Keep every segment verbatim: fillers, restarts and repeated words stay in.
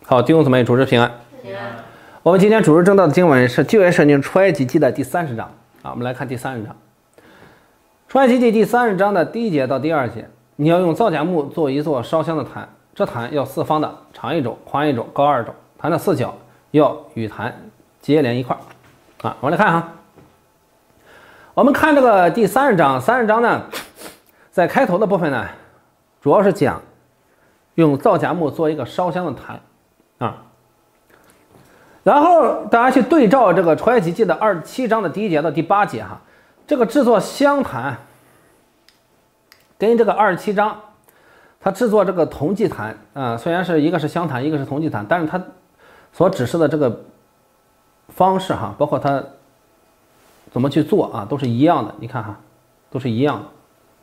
好，弟兄姊妹，主日平安。 平安。 我们今天主日正道的经文是旧约圣经出埃及记的第三十章啊，我们来看第三十章。出埃及记第三十章的第一节到第二节，你要用皂荚木做一座烧香的坛，这坛要四方的，长一肘，宽一肘，高二肘，坛的四角要与坛接连一块啊。我们来看哈，我们看这个第三十章，三十章呢，在开头的部分呢，主要是讲用皂荚木做一个烧香的坛啊。然后大家去对照这个出埃及记的二十七章的第一节到第八节哈，这个制作香坛跟这个二十七章它制作这个铜祭坛啊、呃，虽然是一个是香坛，一个是铜祭坛，但是它所指示的这个方式哈，包括它怎么去做啊，都是一样的。你看哈，都是一样的，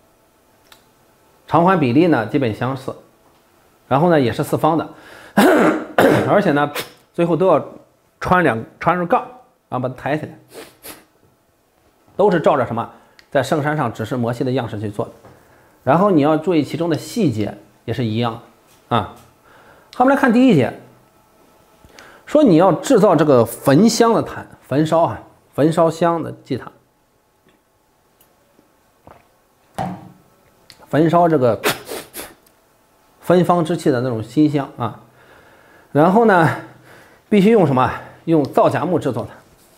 长宽比例呢基本相似，然后呢也是四方的，而且呢最后都要穿两穿着杠，然后把它抬起来，都是照着什么在圣山上指示摩西的样式去做的。然后你要注意其中的细节也是一样的啊。好，我们来看第一节，说你要制造这个焚香的坛，焚烧啊，焚烧香的祭坛，焚烧这个芬芳之气的那种馨香啊。然后呢，必须用什么？用皂荚木制作的，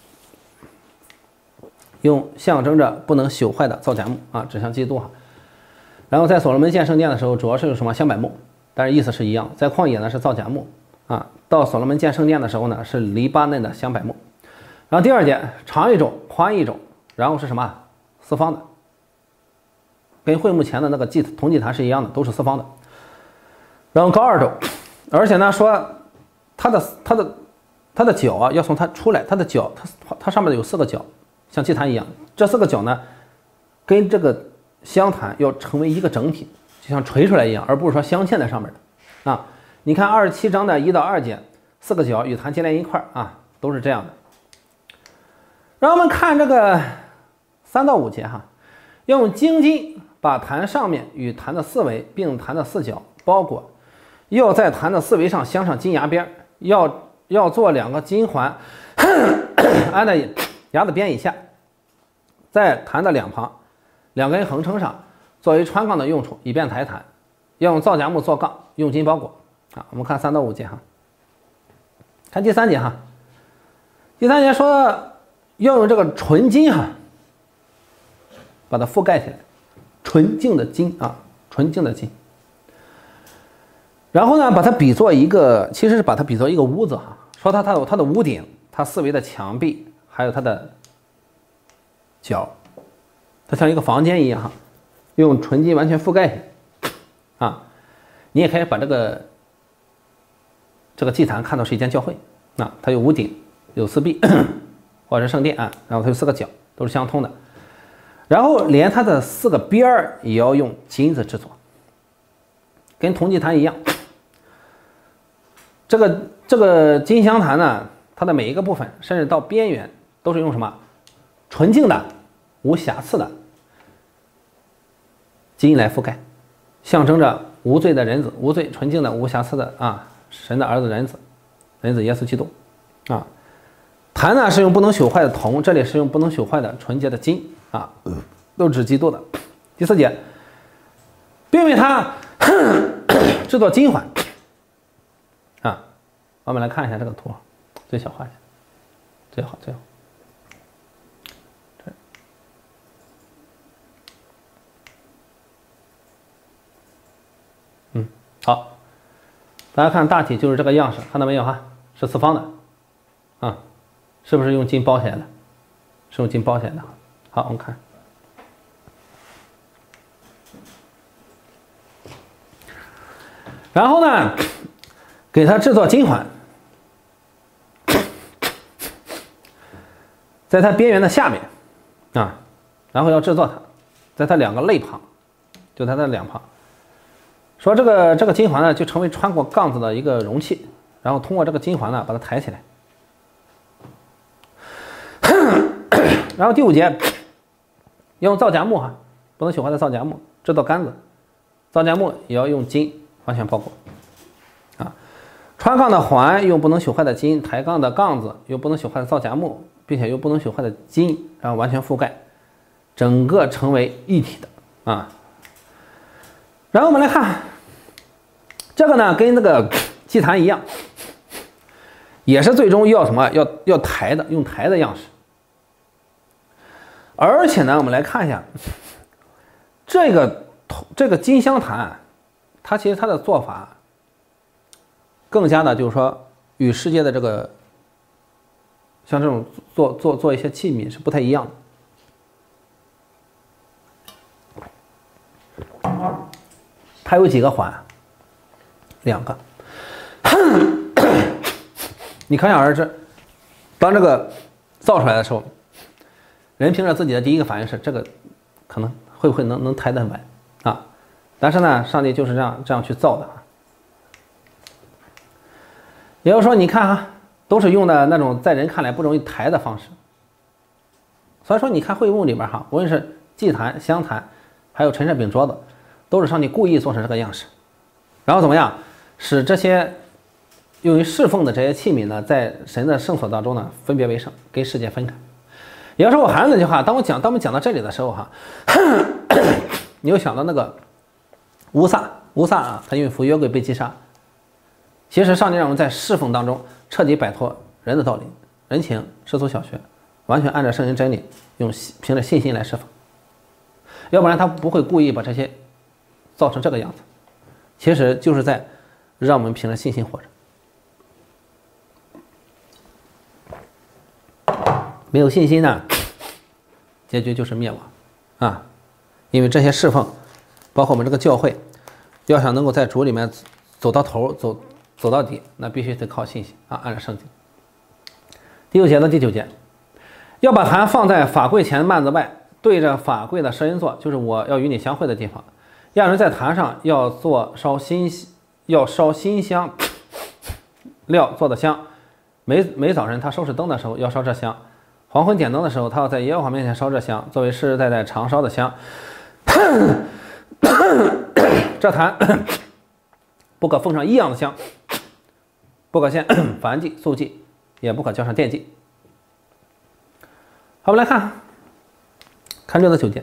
用象征着不能朽坏的皂荚木啊，指向基督哈。然后在所罗门建圣殿的时候，主要是用什么？香柏木，但是意思是一样。在旷野呢是皂荚木啊，到所罗门建圣殿的时候呢是黎巴嫩的香柏木。然后第二节，长一肘，宽一肘，然后是什么？四方的，跟会幕前的那个祭铜祭坛是一样的，都是四方的。然后高二肘，而且呢说它的它的它的脚啊要从它出来，它的脚它它上面有四个角，像祭坛一样。这四个角呢跟这个香坛要成为一个整体，就像垂出来一样，而不是说镶嵌在上面的啊。你看二十七章的一到二节，四个角与坛接连一块啊，都是这样的。让我们看这个三到五节哈，要用精金把坛上面与坛的四围并坛的四角包裹，要在坛的四围上镶上金牙边，要要做两个金环安在牙的边以下，在坛的两旁两根横撑上，作为穿杠的用处，以便抬坛。要用皂荚木做杠，用金包裹啊。我们看三到五节哈，看第三节哈。第三节说要用这个纯金哈，把它覆盖起来，纯净的金啊，纯净的金。然后呢，把它比作一个，其实是把它比作一个屋子哈。说它它的它的屋顶，它四围的墙壁，还有它的角，它像一个房间一样哈，用纯金完全覆盖起来啊。你也可以把这个这个祭坛看作是一间教会啊，它有屋顶，有四壁或者是圣殿啊，然后它有四个角，都是相通的。然后连它的四个边儿也要用金子制作，跟铜祭坛一样。这个这个金香坛呢，它的每一个部分，甚至到边缘，都是用什么？纯净的、无瑕疵的金来覆盖，象征着无罪的人子，无罪、纯净的、无瑕疵的啊，神的儿子人子，人子耶稣基督啊。坛呢是用不能朽坏的铜，这里是用不能朽坏的纯洁的金啊，都指基督的。第四节，并为它制作金环啊。我们来看一下这个图，最小化一下，最好最好。嗯，好，大家看大体就是这个样式，看到没有哈？是四方的啊，是不是用金包起来的？是用金包起来的。好，我们看，然后呢，给它制作金环，在它边缘的下面啊，然后要制作它，在它两个肋旁，就在它两旁。说这个这个金环呢，就成为穿过杠子的一个容器，然后通过这个金环呢，把它抬起来。然后第五节，要用皂荚木哈，不能朽坏的皂荚木制作杆子，皂荚木也要用金完全包裹啊。 穿杠的环用不能朽坏的金，抬杠的杠子又不能朽坏的皂荚木，并且又不能朽坏的金，然后完全覆盖，整个成为一体的啊。然后我们来看这个呢，跟那个祭坛一样，也是最终要什么？要要抬的，用抬的样式。而且呢，我们来看一下这个这个金香坛，它其实它的做法更加的，就是说与世界的这个像这种做做做一些器皿是不太一样的。它有几个环？两个。你可想而知，当这个造出来的时候，人凭着自己的第一个反应是这个可能会不会能能抬得很稳啊？但是呢，上帝就是这样这样去造的啊。也就是说，你看啊，都是用的那种在人看来不容易抬的方式。所以说，你看会幕里边哈，无论是祭坛、香坛，还有陈设饼桌子，都是上帝故意做成这个样式，然后怎么样，使这些用于侍奉的这些器皿呢，在神的圣所当中呢，分别为圣，跟世界分开。也就是说，我还是那句话，当我讲当我们讲到这里的时候哈，你又想到那个乌撒，乌撒啊，他因为服约柜被击杀。其实上帝让我们在侍奉当中彻底摆脱人的道理、人情、世俗小学，完全按照圣经真理，用凭着信心来侍奉。要不然他不会故意把这些造成这个样子，其实就是在让我们凭着信心活着。没有信心呢，结局就是灭亡啊！因为这些侍奉，包括我们这个教会，要想能够在主里面走到头、走走到底，那必须得靠信心啊！按照圣经。第六节到第九节，要把坛放在法柜前幔子外，对着法柜的施恩座，就是我要与你相会的地方。亚伦在坛上要做烧新，要烧新香料做的香。每每早晨他收拾灯的时候要烧这香，黄昏点灯的时候他要在耶和华面前烧这香，作为世世代代常烧的香。这坛不可奉上一样的香，不可献燔祭、素祭，也不可浇上奠祭。好，我们来看看六到九节。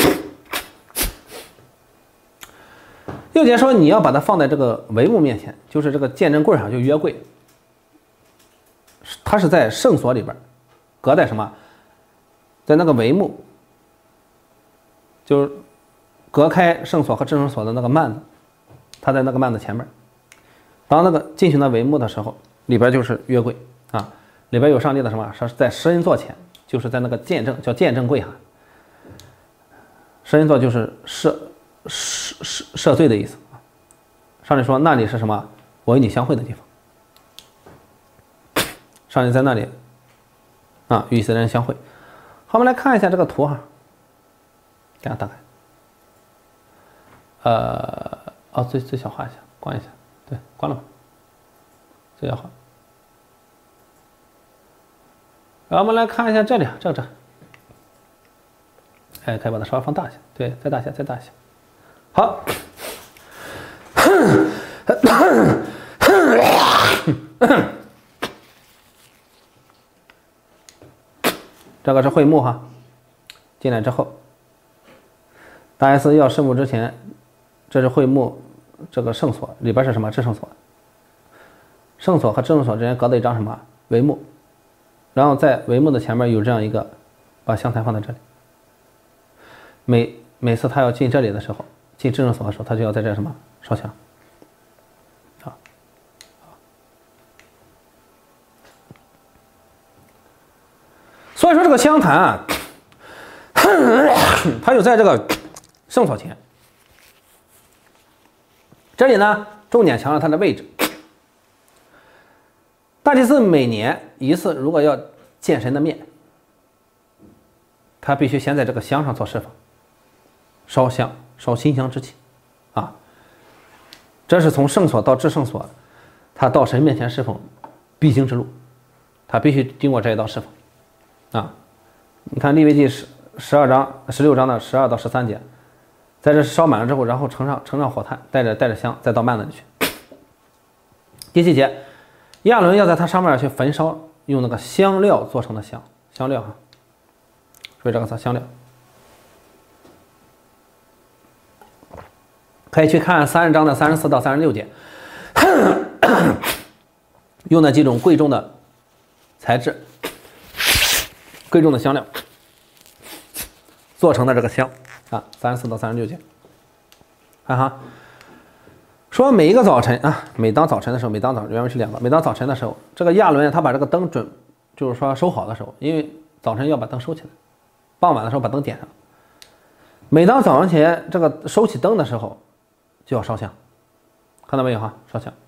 六节说你要把它放在这个帷幕面前，就是这个见证柜上，就约柜。它是在圣所里边，隔在什么？在那个帷幕，就是隔开圣所和至圣所的那个幔子，它在那个幔子前面。当那个进行到帷幕的时候，里边就是约柜啊，里边有上帝的什么？是在施恩座前，就是在那个见证，叫见证柜哈。施恩座就是赦赦赦赦罪的意思。上帝说那里是什么？我与你相会的地方。上帝在那里啊，与以色列人相会。好，我们来看一下这个图哈，给它打开。呃，哦，最最小化一下，关一下，对，关了吧，最小化。然后我们来看一下这里，这这，哎，可以把它稍微放大一下，对，再大一下，再大一下。好。这个是会幕哈，进来之后，大 S 要圣幕之前，这是会幕，这个圣所里边是什么？至圣所。圣所和至圣所之间隔了一张什么帷幕，然后在帷幕的前面有这样一个，把香坛放在这里。每每次他要进这里的时候，进至圣所的时候，他就要在这什么烧香。啊，所以说这个香坛啊，它就在这个圣所前。这里呢，重点强调它的位置。大祭司每年一次，如果要见神的面，他必须先在这个香上做释放，烧香，烧馨香之气，啊，这是从圣所到至圣所，他到神面前释放必经之路，他必须经过这一道释放，啊，你看利未记十十二章十六章的十二到十三节，在这烧满了之后，然后盛上盛上火炭，带着带着香，再到幔子里去。第七节。 亚伦要在它上面去焚烧，用那个香料做成的香，香料哈，所以这个词香料。可以去看三十章的三十四到三十六节，用的几种贵重的材质、贵重的香料做成的这个香啊，三十四到三十六节，看哈。说每一个早晨啊，每当早晨的时候，每当早原文是两个，每当早晨的时候，这个亚伦他把这个灯准，就是说收好的时候，因为早晨要把灯收起来，傍晚的时候把灯点上。每当早上起来这个收起灯的时候，就要烧香，看到没有哈？烧香，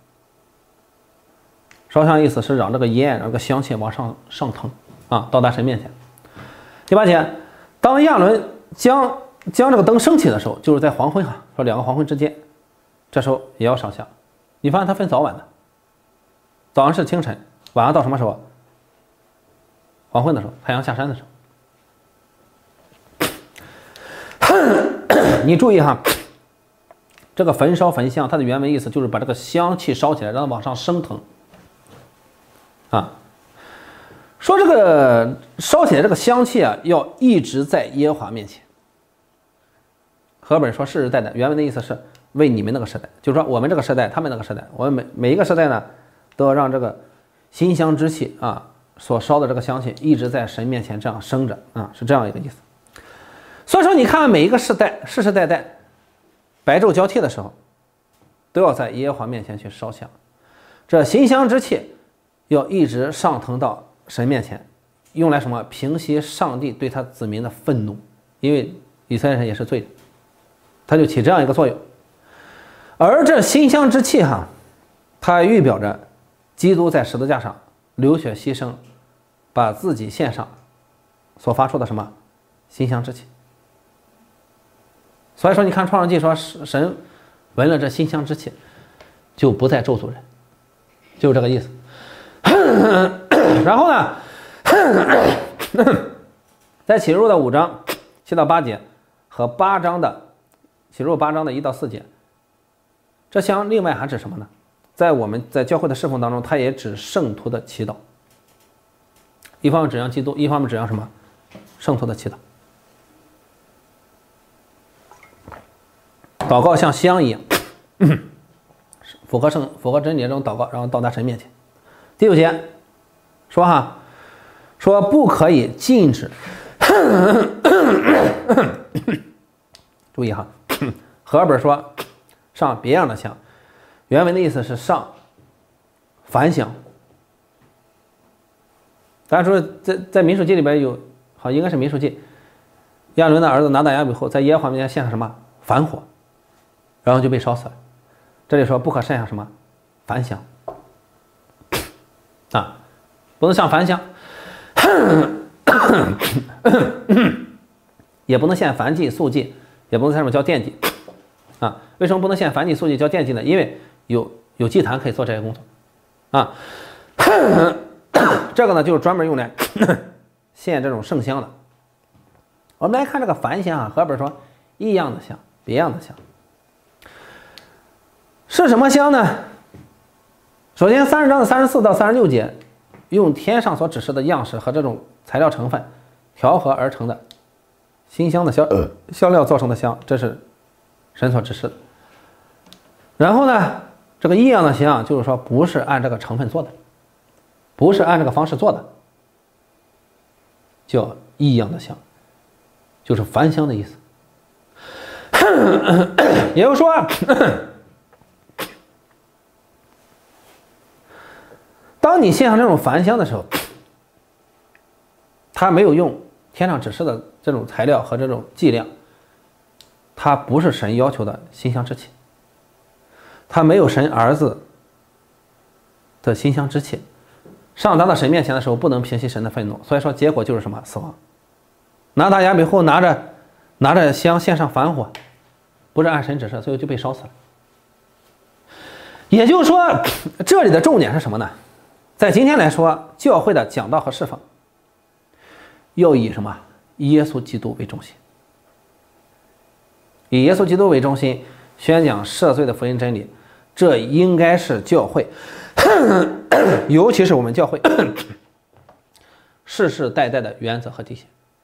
烧香的意思是让这个烟，让这个香气往上上腾啊，到达神面前。第八节，当亚伦将将这个灯升起的时候，就是在黄昏哈，说两个黄昏之间。这时候也要烧香，你发现它分早晚的，早上是清晨，晚上到什么时候？黄昏的时候，太阳下山的时候。你注意哈，这个焚烧焚香，它的原文意思就是把这个香气烧起来，让它往上升腾。啊，说这个烧起来这个香气啊，要一直在耶和华面前。和本说世世代代，原文的意思是。为你们那个时代，就是说我们这个时代，他们那个时代，我们每每一个时代呢，都要让这个馨香之气啊，所烧的这个香气一直在神面前这样升着啊，是这样一个意思。所以说，你看每一个世代，世世代代，白昼交替的时候，都要在耶和华面前去烧香，这馨香之气要一直上腾到神面前，用来什么？平息上帝对他子民的愤怒，因为以色列人也是罪人，他就起这样一个作用。而这馨香之气哈，它预表着基督在十字架上流血牺牲，把自己献上所发出的什么馨香之气。所以说，你看创世纪说神闻了这馨香之气，就不再咒诅人，就是这个意思。然后呢，在启示录的五章七到八节和八章的启示录八章的一到四节。这香另外还指什么呢？在我们在教会的侍奉当中，它也指圣徒的祈祷。一方面指向基督，一方面指向什么？圣徒的祈祷。祷告像香一样，符合圣符合真理这种祷告，然后到达神面前。第九节说哈，说不可以禁止。注意哈，和合本说。上别样的香，原文的意思是上凡香。咱说在在民数记里边有，好应该是民数记，亚伦的儿子拿大亚比后在耶和华面前献上什么凡火，然后就被烧死了。这里说不可献上什么凡香啊，不能上凡香，也不能献燔祭、素祭，也不能在上面浇奠祭。啊，为什么不能献燔祭、素祭、浇奠祭呢？因为有有祭坛可以做这些工作，啊，这个呢就是专门用来献这种圣香的。我们来看这个凡香啊，和本说异样的香，别样的香是什么香呢？首先，三十章的三十四到三十六节，用天上所指示的样式和这种材料成分调和而成的馨香的香香料造成的香，这是神所指示的。然后呢，这个异样的香就是说不是按这个成分做的，不是按这个方式做的，叫异样的香，就是凡香的意思。也就是说，当你献上这种凡香的时候，它没有用天上指示的这种材料和这种剂量，它不是神要求的馨香之气，它没有神儿子的馨香之气，上达到神面前的时候不能平息神的愤怒，所以说结果就是什么？死亡。拿大亚比后拿着拿着香献上凡火，不是按神指示，所以就被烧死了。也就是说，这里的重点是什么呢？在今天来说，教会的讲道和释放要以什么？耶稣基督为中心，以耶稣基督为中心宣讲赦罪的福音真理，这应该是教会尤其是我们教会世世代代的原则和底线。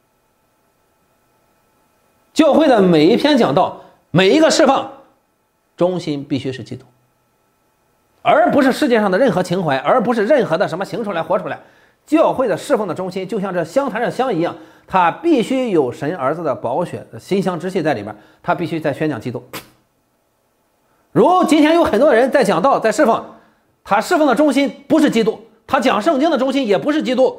教会的每一篇讲道，每一个释放，中心必须是基督，而不是世界上的任何情怀，而不是任何的什么行出来活出来。教会的侍奉的中心就像这香坛上香一样，它必须有神儿子的宝血的馨香之气在里边，它必须在宣讲基督。如今天有很多人在讲道，在侍奉，他侍奉的中心不是基督，他讲圣经的中心也不是基督。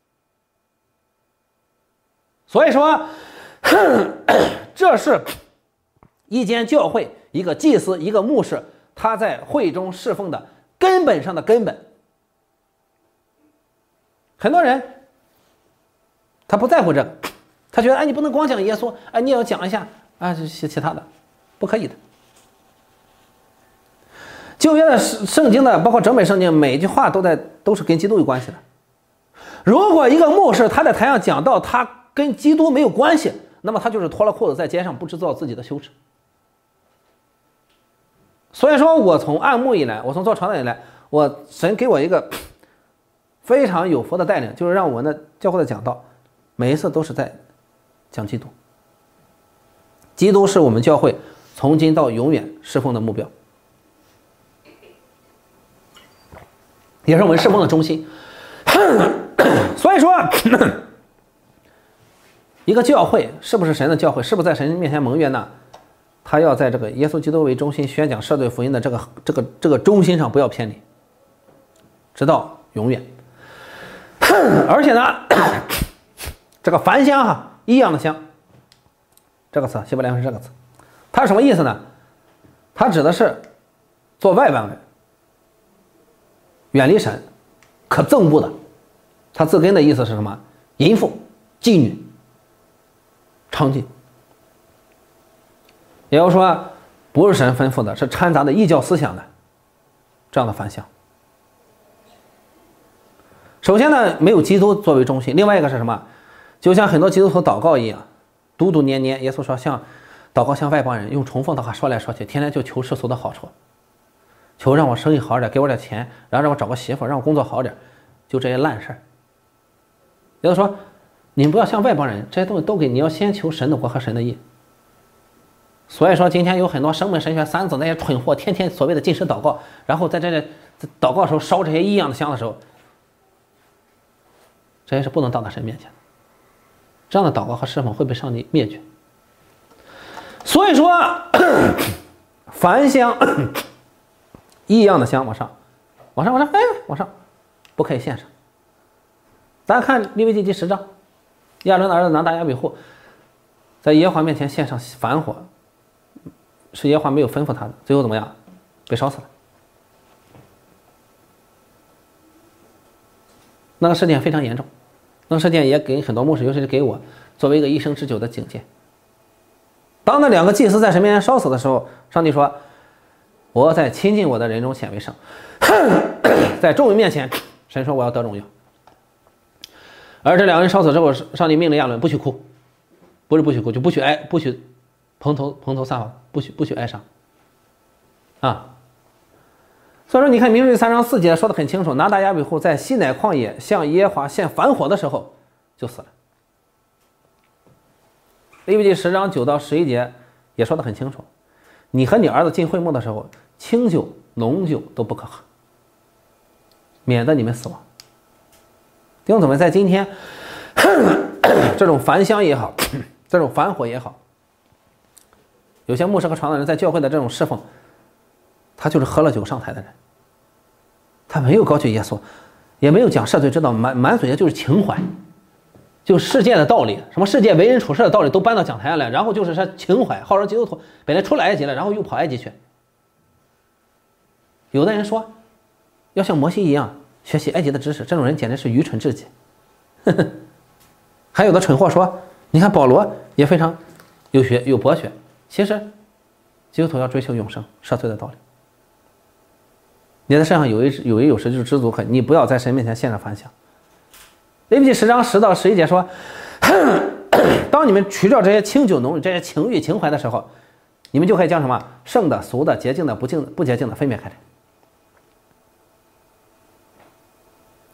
所以说这是一间教会，一个祭司，一个牧师，他在会中侍奉的根本上的根本。很多人他不在乎这个，他觉得哎，你不能光讲耶稣，哎，你也要讲一下啊，这些其他的，不可以的。旧约的圣经的，包括整本圣经，每一句话都在都是跟基督有关系的。如果一个牧师他在台上讲道，他跟基督没有关系，那么他就是脱了裤子在街上不知道自己的羞耻。所以说我从按牧以来，我从做传道以来，我神给我一个非常有福的带领，就是让我的教会的讲道每一次都是在讲基督。基督是我们教会从今到永远侍奉的目标，也是我们侍奉的中心。所以说一个教会是不是神的教会，是不是在神面前蒙悦呢？他要在这个耶稣基督为中心宣讲赦罪福音的这个这个这个中心上不要偏离，直到永远。而且呢，这个凡香哈，异样的香，这个词希伯来文是这个词，它是什么意思呢？它指的是做外邦人，远离神，可憎恶的。它字根的意思是什么？淫妇、妓女、娼妓。也就是说，不是神吩咐的，是掺杂的异教思想的这样的凡香。首先呢，没有基督作为中心，另外一个是什么？就像很多基督徒祷告一样，嘟嘟念念。耶稣说，像祷告像外邦人，用重复的话说来说去，天天就求世俗的好处，求让我生意好点，给我点钱，然后让我找个媳妇，让我工作好点，就这些烂事儿。也就是说，你们不要像外邦人，这些东西都给你，要先求神的国和神的义。所以说，今天有很多生门神学三子那些蠢货，天天所谓的进食祷告，然后在这里祷告的时候烧这些异样的香的时候，这些是不能到达神面前的。这样的祷告和侍奉会被上帝灭绝。所以说，凡香异样的香往上，往上，往上，哎，往上，不可以献上。咱看利未记第十章，亚伦的儿子拿大亚比户在耶和华面前献上凡火。是耶和华没有吩咐他的，最后怎么样？被烧死了。那个事件非常严重，那个事件也给很多牧师，尤其是给我，作为一个一生之久的警戒。当那两个祭司在神面前烧死的时候，上帝说：“我在亲近我的人中显为圣。”在众人面前，神说：“我要得荣耀。”而这两个人烧死之后，上帝命令亚伦不许哭，不是不许哭，就不许哀，不许蓬头蓬头散发，不许不许哀伤啊！所以说，你看《民数记》三章四节说的很清楚，拿大亚比户在西乃旷野向耶和华献燔火的时候就死了。利未记十章九到十一节也说的很清楚，你和你儿子进会幕的时候，清酒浓酒都不可喝，免得你们死亡。弟兄姊妹，在今天这种焚香也好，这种焚火也好，有些牧师和传道人在教会的这种侍奉，他就是喝了酒上台的人，他没有高举耶稣，也没有讲赦罪之道，满满嘴的就是情怀，就世界的道理，什么世界为人处事的道理都搬到讲台上来，然后就是说情怀，号召基督徒本来出了埃及了，然后又跑埃及去。有的人说要像摩西一样学习埃及的知识，这种人简直是愚蠢至极。还有的蠢货说，你看保罗也非常有学有博学，其实基督徒要追求永生赦罪的道理。你在世上有一有一有时就是知足可，你不要在神面前献上凡香。利未记十章十到十一节说，当你们除掉这些清酒浓这些情欲情怀的时候，你们就可以将什么圣的、俗的、洁净的、不净不洁净的分别开来。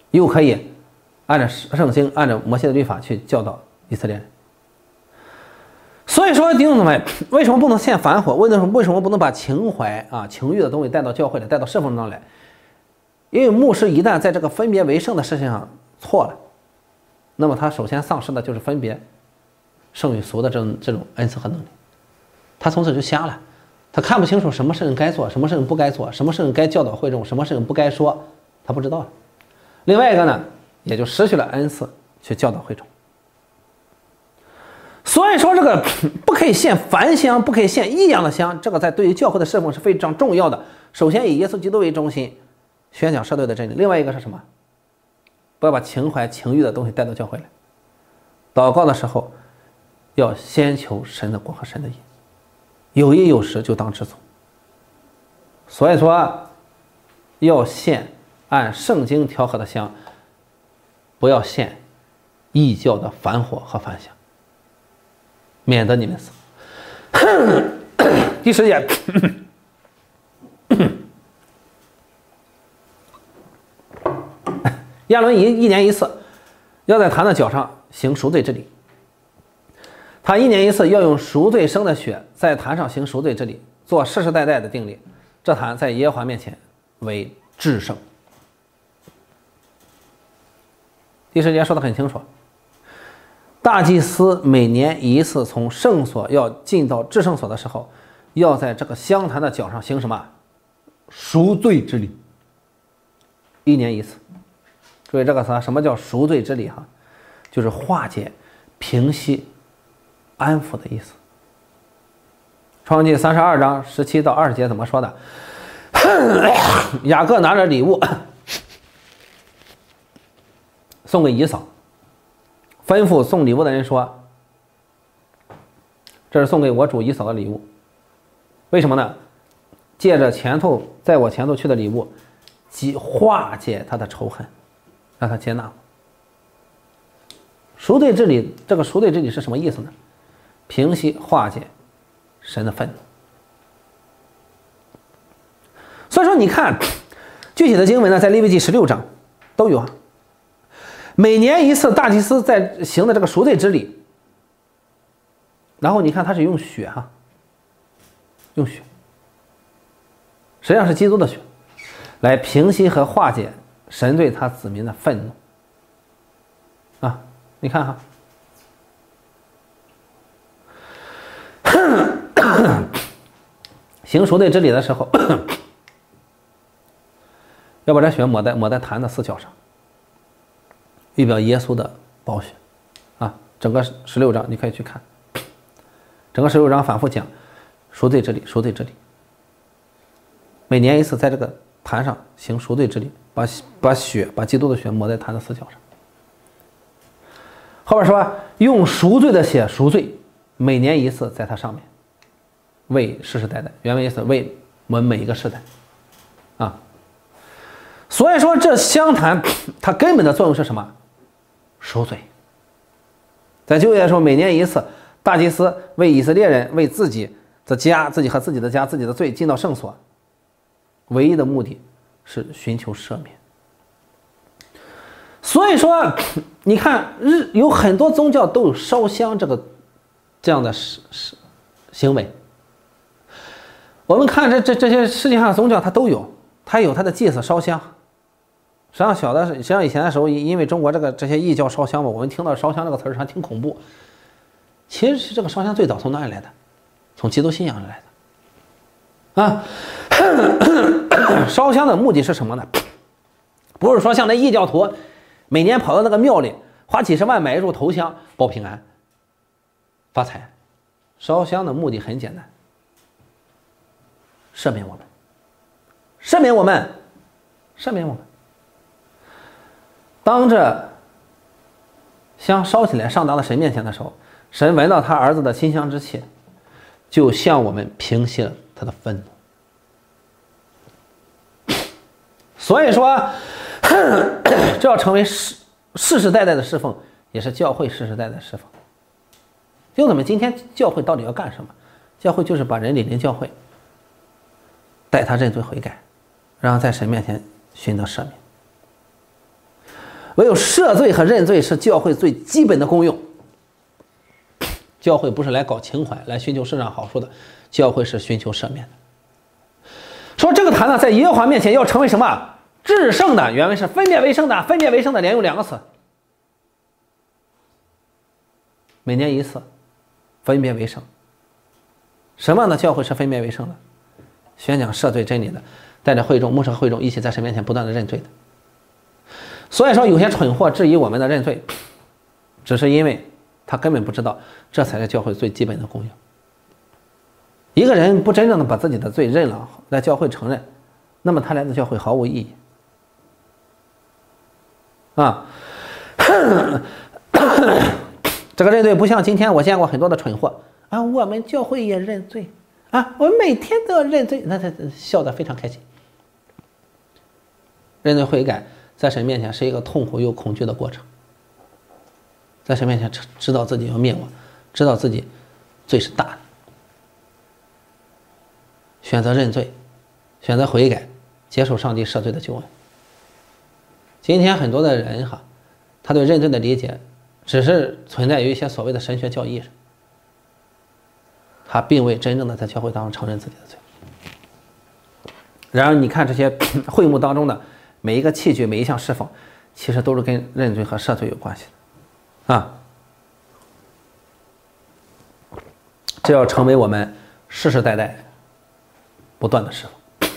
又可以按照圣经、按照摩西的律法去教导以色列人。所以说弟兄姊妹，为什么不能献反火？为什么为什么不能把情怀啊、情欲的东西带到教会来，带到侍奉中来？因为牧师一旦在这个分别为圣的事情上错了，那么他首先丧失的就是分别圣与俗的这种这种恩赐和能力，他从此就瞎了，他看不清楚什么事情该做，什么事情不该做，什么事情该教导会众，什么事情不该说，他不知道了。另外一个呢，也就失去了恩赐去教导会众。所以说这个不可以献凡香，不可以献异样的香，这个在对于教会的侍奉是非常重要的。首先以耶稣基督为中心，宣讲社会的真理。另外一个是什么？不要把情怀情欲的东西带到教会来。祷告的时候要先求神的国和神的义，有衣有食就当知足。所以说要献按圣经调和的香，不要献异教的凡火和凡香，免得你们死。第十节，亚伦一一年一次要在坛的脚上行赎罪之礼，他一年一次要用赎罪生的血在坛上行赎罪之礼，做世世代代的定例。这坛在耶和华面前为至圣。第十节说得很清楚，大祭司每年一次从圣所要进到至圣所的时候，要在这个香坛的脚上行什么？赎罪之礼。一年一次。注意这个词，什么叫赎罪之礼？哈，就是化解、平息、安抚的意思。创世记三十二章十七到二十节怎么说的？雅各拿着礼物送给以扫，吩咐送礼物的人说：“这是送给我主以扫的礼物。”为什么呢？借着前头在我前头去的礼物，即化解他的仇恨，让他接纳我。赎罪之礼，这个赎罪之礼是什么意思呢？平息化解神的愤怒。所以说你看具体的经文呢，在利未记十六章都有啊。每年一次大祭司在行的这个赎罪之礼，然后你看他是用血哈、啊，用血，实际上是基督的血，来平息和化解神对他子民的愤怒啊！你看哈，行赎罪之礼的时候，要把这血抹在抹在坛的四角上，预表耶稣的宝血啊！整个十六章你可以去看，整个十六章反复讲赎罪之礼，赎罪之礼。每年一次，在这个坛上行赎罪之礼，把把血，把基督的血抹在坛的四角上。后边说用赎罪的血赎罪，每年一次在它上面，为世世代代。原文意思为我们每一个世代啊。所以说这香坛它根本的作用是什么？赎罪。在旧约的时候，每年一次，大祭司为以色列人为自己的家、自己和自己的家、自己的罪进到圣所，唯一的目的是寻求赦免。所以说你看日有很多宗教都有烧香这个这样的行为。我们看这这这些世界上的宗教它都有，它有它的祭祀烧香。实际上小的实际上以前的时候，因为中国这个这些异教烧香嘛，我们听到烧香这个词儿还挺恐怖。其实是这个烧香最早从哪里来的？从基督信仰里来的啊。烧香的目的是什么呢？不是说像那异教徒每年跑到那个庙里花几十万买一束头香保平安发财。烧香的目的很简单，赦免我们，赦免我们，赦免我们。当这香烧起来上达到神面前的时候，神闻到他儿子的馨香之气，就向我们平息了他的愤怒。所以说这要成为世世世代代的侍奉，也是教会世世代代的侍奉。弟兄姊妹，今天教会到底要干什么？教会就是把人领进教会，带他认罪悔改，然后在神面前寻得赦免。 唯有赦罪和认罪是教会最基本的功用。教会不是来搞情怀、来寻求世上好处的，教会是寻求赦免的。说这个坛呢，在耶和华面前要成为什么？至圣的，原文是分别为圣的，分别为圣的连用两个词，每年一次，分别为圣。什么样的教会是分别为圣的？宣讲赦罪真理的，带着会众、牧师和会众一起在神面前不断的认罪的。所以说，有些蠢货质疑我们的认罪，只是因为他根本不知道，这才是教会最基本的功用。一个人不真正的把自己的罪认了，来教会承认，那么他来的教会毫无意义。啊，这个认罪不像今天我见过很多的蠢货啊，我们教会也认罪啊，我们每天都要认罪，那他笑得非常开心。认罪悔改在神面前是一个痛苦又恐惧的过程，在神面前知道自己要灭亡，知道自己罪是大的，选择认罪，选择悔改，接受上帝赦罪的救恩。今天很多的人哈，他对认罪的理解只是存在于一些所谓的神学教义上，他并未真正的在教会当中承认自己的罪。然而你看这些会幕当中的每一个器具、每一项侍奉，其实都是跟认罪和赦罪有关系的啊。这要成为我们世世代代不断的侍奉。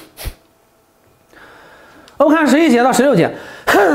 我们看十一节到十六节，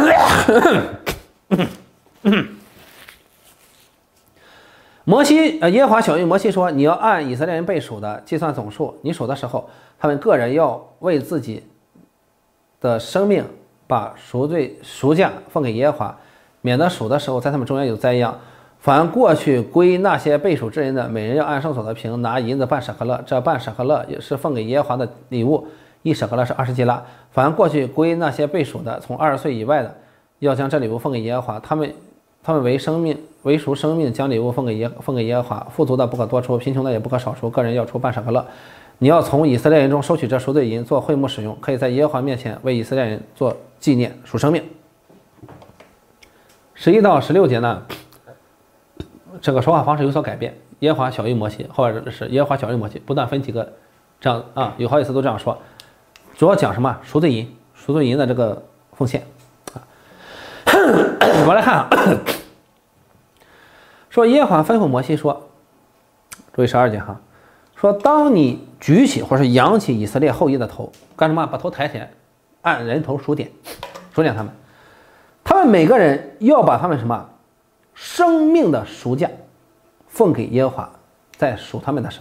摩西呃耶和华晓谕摩西说：“你要按以色列人被数的计算总数，你数的时候，他们个人要为自己的生命把赎罪赎价奉给耶和华，免得数的时候在他们中间有灾殃。凡过去归那些被数之人的，每人要按圣所的平拿银子半舍克勒，这半舍克勒也是奉给耶和华的礼物，一舍克勒是二十基拉。凡过去归那些被数的，从二十岁以外的，要将这礼物奉给耶和华。他们他们为生命为赎生命，将礼物奉给耶奉给耶和华。富足的不可多出，贫穷的也不可少出，个人要出半舍克勒。你要从以色列人中收取这赎罪银，做会幕使用，可以在耶和华面前为以色列人做纪念，赎生命。十一到十六节呢，这个说话方式有所改变。耶和华晓谕摩西，后边是耶和华晓谕摩西，不断分几个这样啊，有好几次都这样说，主要讲什么？赎罪银，赎罪银的这个奉献啊。我来看啊，说耶和华吩咐摩西说，注意十二节哈，说当你举起或是扬起以色列后裔的头，干什么？把头抬起来，按人头数点，数点他们，他们每个人要把他们什么生命的赎价奉给耶和华。在数他们的时候，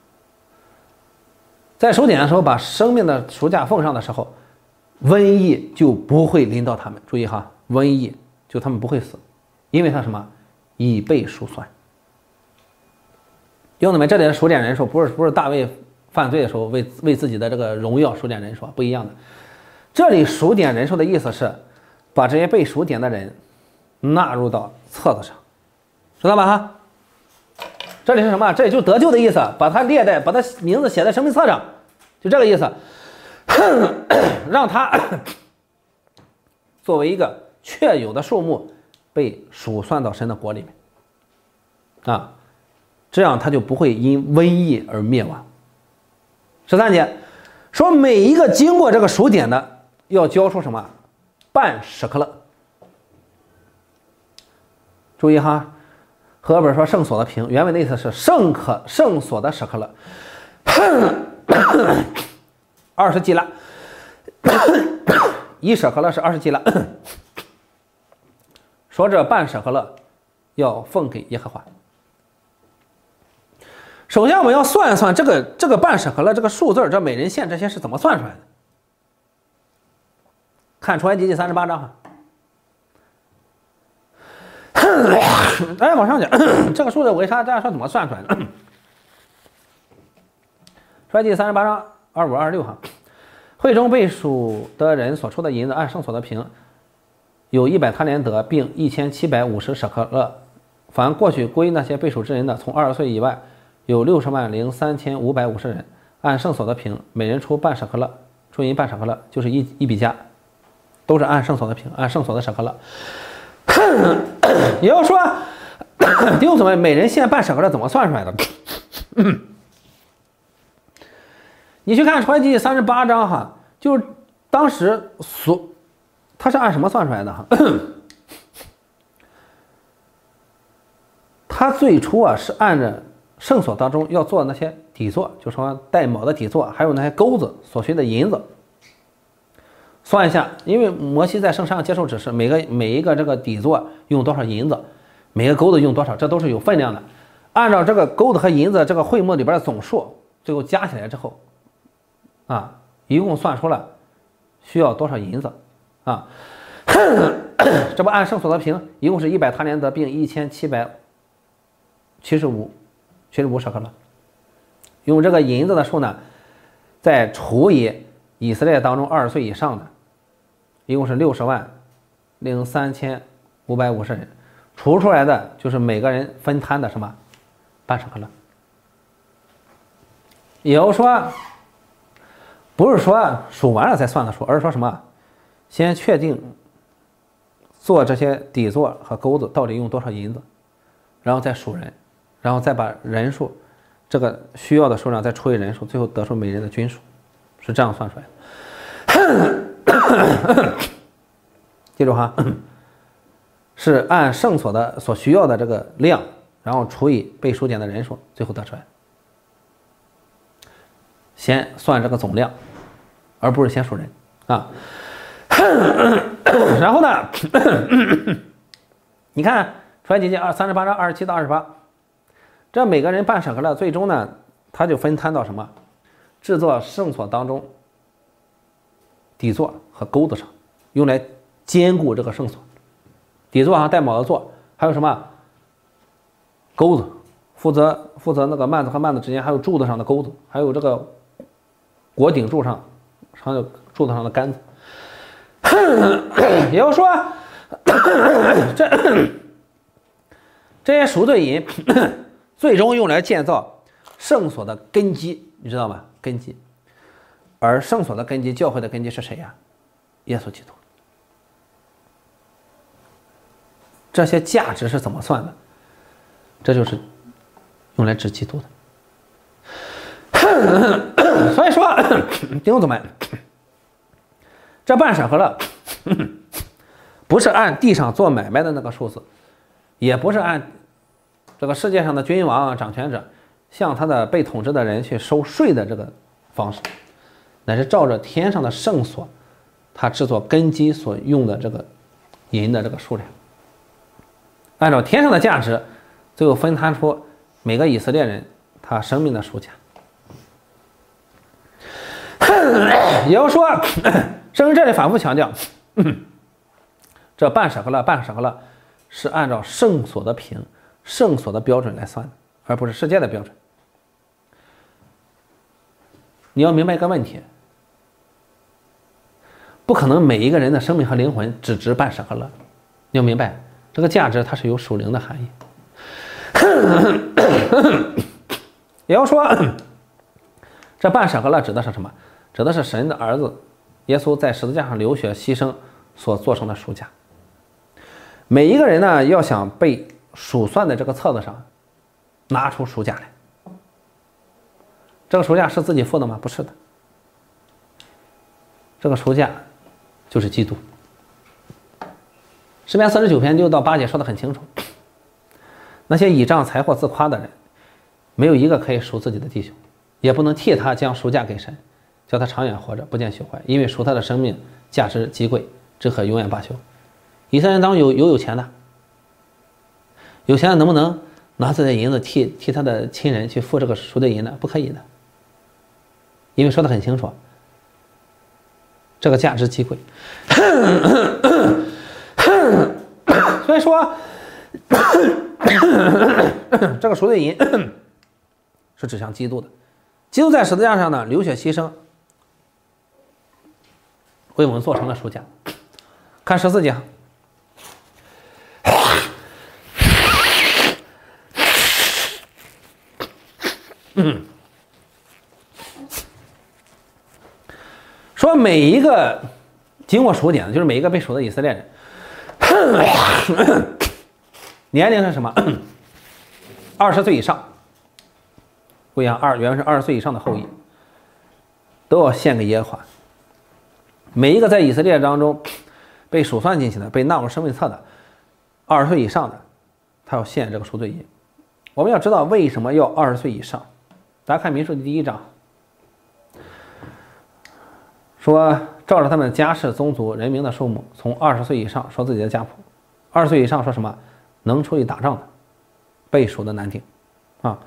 在数点的时候把生命的赎价奉上的时候，瘟疫就不会临到他们。注意哈，瘟疫就他们不会死，因为他什么已被数算。兄弟们，这里的数点人数不是不是大卫犯罪的时候为为自己的这个荣耀数点人数，不一样的。这里数点人数的意思是把这些被数点的人纳入到册子上，知道吧哈？这里是什么？这里就得救的意思，把他列在把他名字写在生命册上，就这个意思，让他作为一个确有的数目被数算到神的国里面啊。这样他就不会因瘟疫而灭亡。十三节说，每一个经过这个数点的要交出什么？半舍克勒。注意哈，和合本说圣所的平，原文的意思是圣可圣所的舍克勒，二十基拉，一舍克勒是二十基拉。说这半舍克勒要奉给耶和华。首先我们要算一算这个这个半舍克勒这个数字，这每人献这些是怎么算出来的？看出埃及记三十八章哈。哎，往上讲，这个数字为啥大家说怎么算出来的？出埃及记三十八章二五二十六哈，会中被数的人所出的银子按圣所的平，有一百他连得，并一千七百五十舍克勒。凡过去归那些被数之人的，从二十岁以外，有六十万零三千五百五十人，按圣所的平，每人出半舍克勒，出银半舍克勒，就是一一比加，都是按圣所的平，按圣所的舍克勒。 也就是说，弟兄姊妹，每人献半舍客勒怎么算出来的？你去看出埃及记三十八章哈，就是当时所，他是按什么算出来的哈？他最初啊是按着圣所当中要做的那些底座，就说带卯的底座，还有那些钩子所需的银子，算一下，因为摩西在圣山上接受指示，每个每一个这个底座用多少银子，每个钩子用多少，这都是有分量的。按照这个钩子和银子这个会幕里边的总数，最后加起来之后，啊，一共算出了需要多少银子啊？这不按圣所得平，一共是一百他连得并一千七百七十五七十五舍客勒。用这个银子的数呢，再除以以色列当中二十岁以上的，一共是六十万零三千五百五十人，除出来的就是每个人分摊的什么半舍客勒。也就是说，不是说数完了再算的数，而是说什么？先确定做这些底座和钩子到底用多少银子，然后再数人，然后再把人数这个需要的数量再除以人数，最后得出每人的均数，是这样算出来的。记住哈，是按圣所的所需要的这个量，然后除以被数点的人数，最后得出来。先算这个总量，而不是先数人啊。然后呢，你看出埃及记二三十八章二十七到二十八，这每个人半舍客勒，最终呢，他就分摊到什么？制作圣所当中底座和钩子上，用来坚固这个圣所。底座上带卯的座，还有什么钩子，负责负责那个幔子和幔子之间，还有柱子上的钩子，还有这个国顶柱上还有柱子上的杆子。也就是说，这这些赎罪银最终用来建造圣所的根基，你知道吗？根基。而圣所的根基，教会的根基是谁呀？耶稣基督。这些价值是怎么算的？这就是用来指基督的。所以说，弟兄姊妹，这半舍客勒不是按地上做买卖的那个数字，也不是按这个世界上的君王啊、掌权者向他的被统治的人去收税的这个方式，乃是照着天上的圣所他制作根基所用的这个银的这个数量，按照天上的价值，最后分摊出每个以色列人他生命的数价。也就是说，圣经这里反复强调，这半舍客勒半舍客勒是按照圣所的平、圣所的标准来算的，而不是世界的标准。你要明白一个问题，不可能每一个人的生命和灵魂只值半舍客勒，你要明白这个价值它是有属灵的含义。也就是说，这半舍客勒指的是什么？指的是神的儿子耶稣在十字架上流血牺牲所做成的赎价。每一个人呢，要想被数算的这个册子上拿出赎价来，这个赎价是自己付的吗？不是的，这个赎价就是基督。诗篇四十九篇六到八节说得很清楚，那些倚仗财货自夸的人，没有一个可以赎自己的弟兄，也不能替他将赎价给神，叫他长远活着，不见朽坏，因为赎他的生命价值极贵，只可永远罢休。以色列人当中有有有钱的，有钱的能不能拿自己的银子替替他的亲人去付这个赎罪银呢？不可以的，因为说得很清楚，这个价值极贵。所以说，这个赎罪银是指向基督的。基督在十字架上呢流血牺牲，为我们做成了赎价。看十四节，嗯，说每一个经过赎点的，就是每一个被赎的以色列人， 年龄是什么？二十岁以上。不一样，二原文是二十岁以上的后裔，都要献给耶和华。每一个在以色列当中被数算进去的、被纳入生命册的二十岁以上的，他要献这个赎罪银。我们要知道为什么要二十岁以上？大家看民数记第一章，说照着他们家世、宗族、人民的数目，从二十岁以上说自己的家谱。二十岁以上说什么？能出去打仗的，被数的难听啊。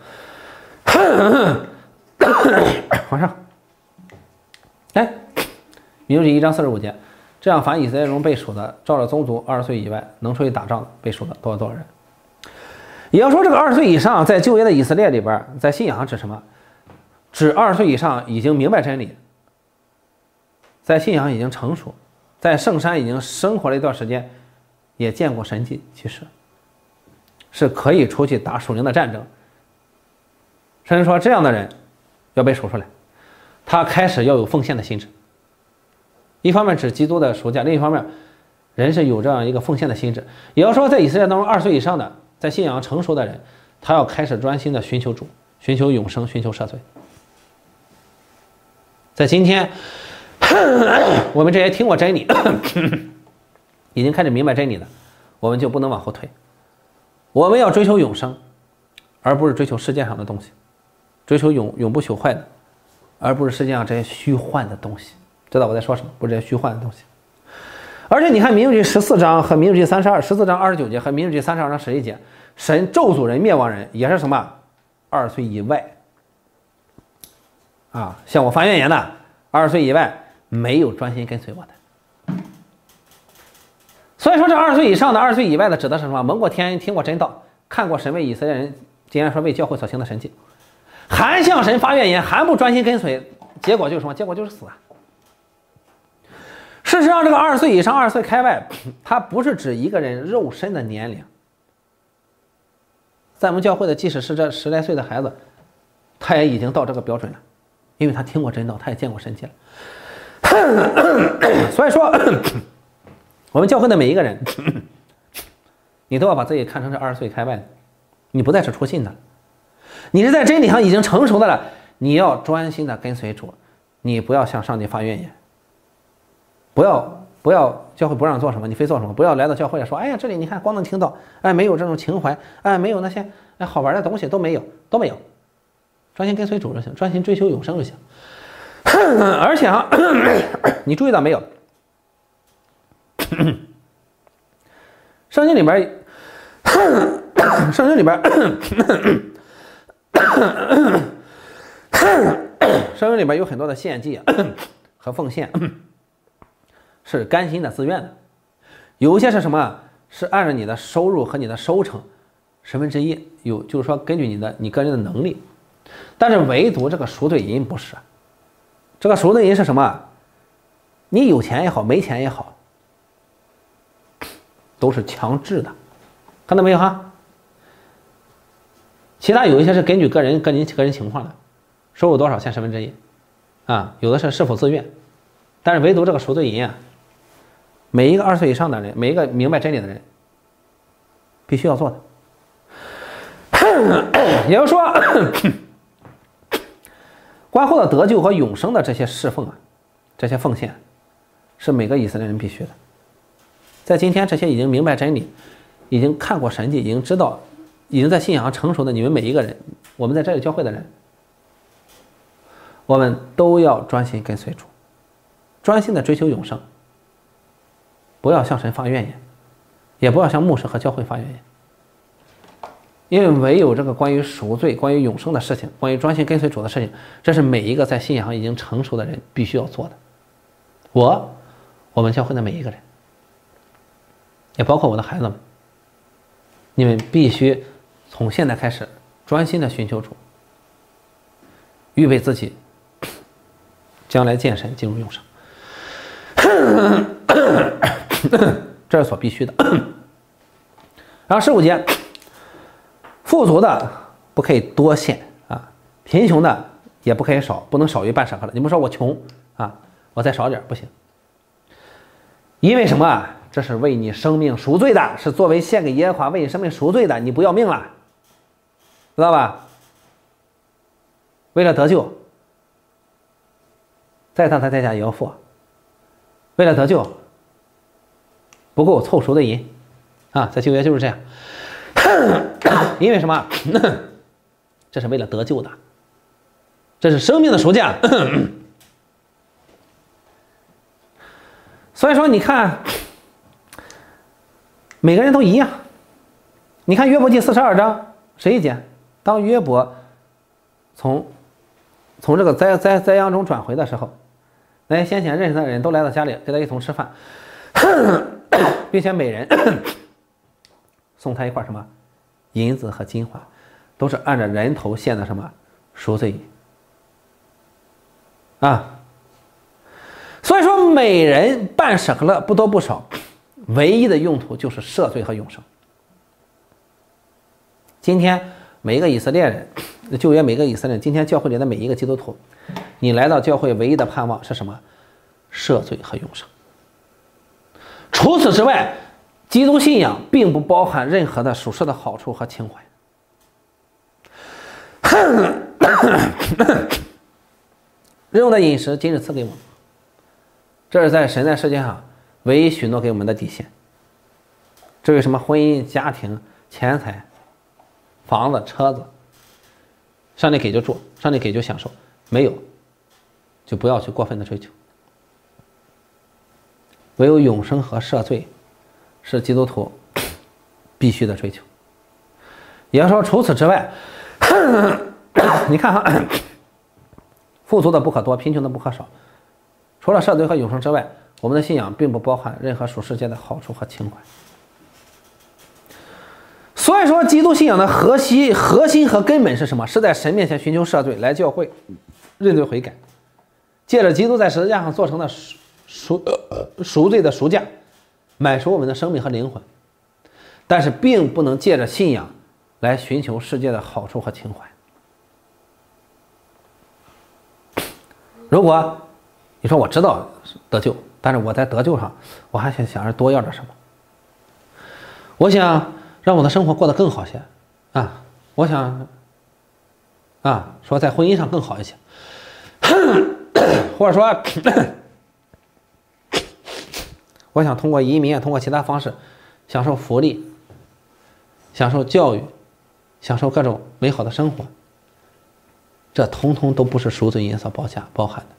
往上，哎，民数记一章四十五节，这样凡以色列中被数的，照着宗族二十岁以外能出去打仗的，被数的多少多少人。也要说这个二十岁以上，在旧约的以色列里边，在信仰上指什么？指二十岁以上已经明白真理，在信仰已经成熟，在圣山已经生活了一段时间，也见过神迹，其实是可以出去打属灵的战争。甚至说这样的人要被数出来，他开始要有奉献的心智。一方面指基督的赎价，另一方面人是有这样一个奉献的心智。也要说在以色列当中二十岁以上的，在信仰成熟的人，他要开始专心的寻求主，寻求永生，寻求赦罪。在今天我们这些听过真理已经开始明白真理的，我们就不能往后退，我们要追求永生，而不是追求世界上的东西，追求永永不朽坏的，而不是世界上这些虚幻的东西。知道我在说什么？不是这些虚幻的东西。而且你看民数记十四章和民数记三十二十四章二十九节和民数记三十二章十一节，神咒诅人灭亡人也是什么？二十岁以外啊，向我发怨言的二十岁以外没有专心跟随我的。所以说这二十岁以上的二十岁以外的指的是什么？蒙过天恩，听过真道，看过神为以色列人今天说为教会所行的神迹，还向神发怨言，还不专心跟随，结果就是什么？结果就是死啊。事实上这个二十岁以上二十岁开外，它不是指一个人肉身的年龄。在我们教会的即使是这十来岁的孩子，他也已经到这个标准了，因为他听过真道，他也见过神迹了。所以说我们教会的每一个人你都要把自己看成是二十岁开外的，你不再是初信的，你是在真理上已经成熟的了，你要专心的跟随主，你不要向上帝发怨言，不要不要教会不让做什么你非做什么，不要来到教会说哎呀这里你看光能听到，哎没有这种情怀，哎没有那些哎好玩的东西都没有都没有，专心跟随主就行，专心追求永生就行。而且啊你注意到没有，圣经里边圣经里边圣经里边有很多的献祭和奉献是甘心的自愿的，有一些是什么？是按照你的收入和你的收成十分之一，有就是说根据你的你个人的能力。但是唯独这个赎罪银不是，这个赎罪银是什么？你有钱也好，没钱也好，都是强制的，看到没有哈？其他有一些是根据个人个人个人情况的，收入多少献十分之一啊，有的是是否自愿，但是唯独这个赎罪银啊，每一个二十岁以上的人，每一个明白真理的人，必须要做的。也就是说，关乎到得救和永生的这些侍奉啊，这些奉献，是每个以色列人必须的。在今天，这些已经明白真理、已经看过神迹、已经知道、已经在信仰上成熟的你们每一个人，我们在这里教会的人，我们都要专心跟随主，专心的追求永生，不要向神发怨言，也不要向牧师和教会发怨言。因为唯有这个关于赎罪、关于永生的事情，关于专心跟随主的事情，这是每一个在信仰上已经成熟的人必须要做的。我，我们教会的每一个人，也包括我的孩子们，你们必须从现在开始专心的寻求主，预备自己将来见神，进入永生。这是所必须的。然后十五节，富足的不可以多献啊，贫穷的也不可以少，不能少于半舍客勒。你不说我穷啊，我再少点不行。因为什么啊？ 这是为你生命赎罪的，是作为献给耶和华为你生命赎罪的，你不要命了，知道吧？为了得救，再大的代价也要付。为了得救，不够凑赎的银啊，在旧约就是这样。因为什么？这是为了得救的，这是生命的赎价。所以说，你看，每个人都一样。你看约伯记四十二章十一节，当约伯从从这个灾灾灾殃中转回的时候，那些先前认识的人都来到家里跟他一同吃饭，并且每人送他一块什么银子和金环，都是按照人头献的什么赎罪银啊。所以说，每人办舍克勒不多不少，唯一的用途就是赦罪和永生。今天每一个以色列人，旧约每个以色列人，今天教会里的每一个基督徒，你来到教会唯一的盼望是什么？赦罪和永生。除此之外，基督信仰并不包含任何的属世的好处和情怀。日用的饮食今日赐给我们，这是在神在世界上唯一许诺给我们的底线。至于什么婚姻、家庭、钱财、房子、车子，上帝给就住，上帝给就享受，没有就不要去过分的追求。唯有永生和赦罪是基督徒必须的追求。也就是说，除此之外，你看哈，富足的不可多，贫穷的不可少。除了赦罪和永生之外，我们的信仰并不包含任何属世界的好处和情怀。所以说，基督信仰的核心、核心和根本是什么？是在神面前寻求赦罪，来教会认罪悔改，借着基督在十字架上做成的赎赎罪的赎价，买赎我们的生命和灵魂。但是，并不能借着信仰来寻求世界的好处和情怀。如果你说我知道得救，但是我在得救上，我还想想着多要点什么。我想让我的生活过得更好些啊！我想啊，说在婚姻上更好一些，或者说，我想通过移民，通过其他方式享受福利，享受教育，享受各种美好的生活。这通通都不是赎罪因所包下包含的。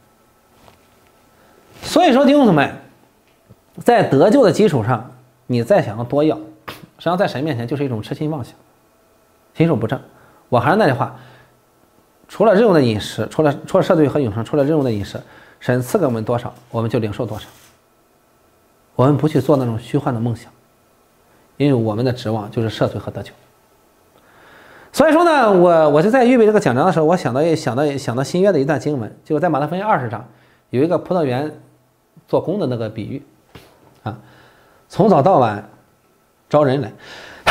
所以说，弟兄姊妹，在得救的基础上，你再想要多要，实际上在神面前就是一种痴心妄想，心术不正。我还是那句话，除了日用的饮食，除了除了赦罪和永生，除了日用的饮食，神赐给我们多少，我们就领受多少。我们不去做那种虚幻的梦想，因为我们的指望就是赦罪和得救。所以说呢，我我就在预备这个讲章的时候，我想到想到想到新约的一段经文，就是在马太福音二十章有一个葡萄园做工的那个比喻啊，从早到晚招人来，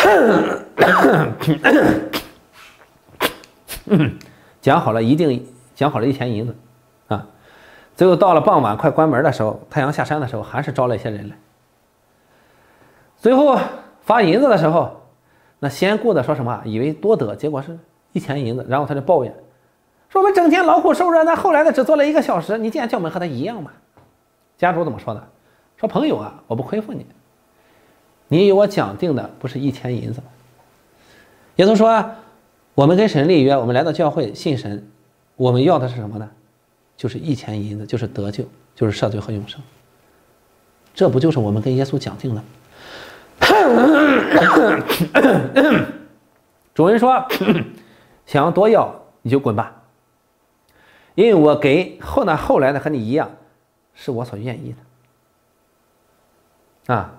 讲好了一定讲好了一钱银子啊，最后到了傍晚快关门的时候，太阳下山的时候，还是招了一些人来。最后发银子的时候，那先顾的说什么？以为多得，结果是一钱银子，然后他就抱怨，说我们整天劳苦受热，那后来的只做了一个小时，你竟然叫我们和他一样嘛？家主怎么说的？说朋友啊，我不亏负你，你与我讲定的不是一钱银子吗？也就是说，我们跟神立约，我们来到教会信神，我们要的是什么呢？就是一钱银子，就是得救，就是赦罪和永生。这不就是我们跟耶稣讲定的吗？主人说，想要多要你就滚吧，因为我给后呢后来的和你一样，是我所愿意的啊。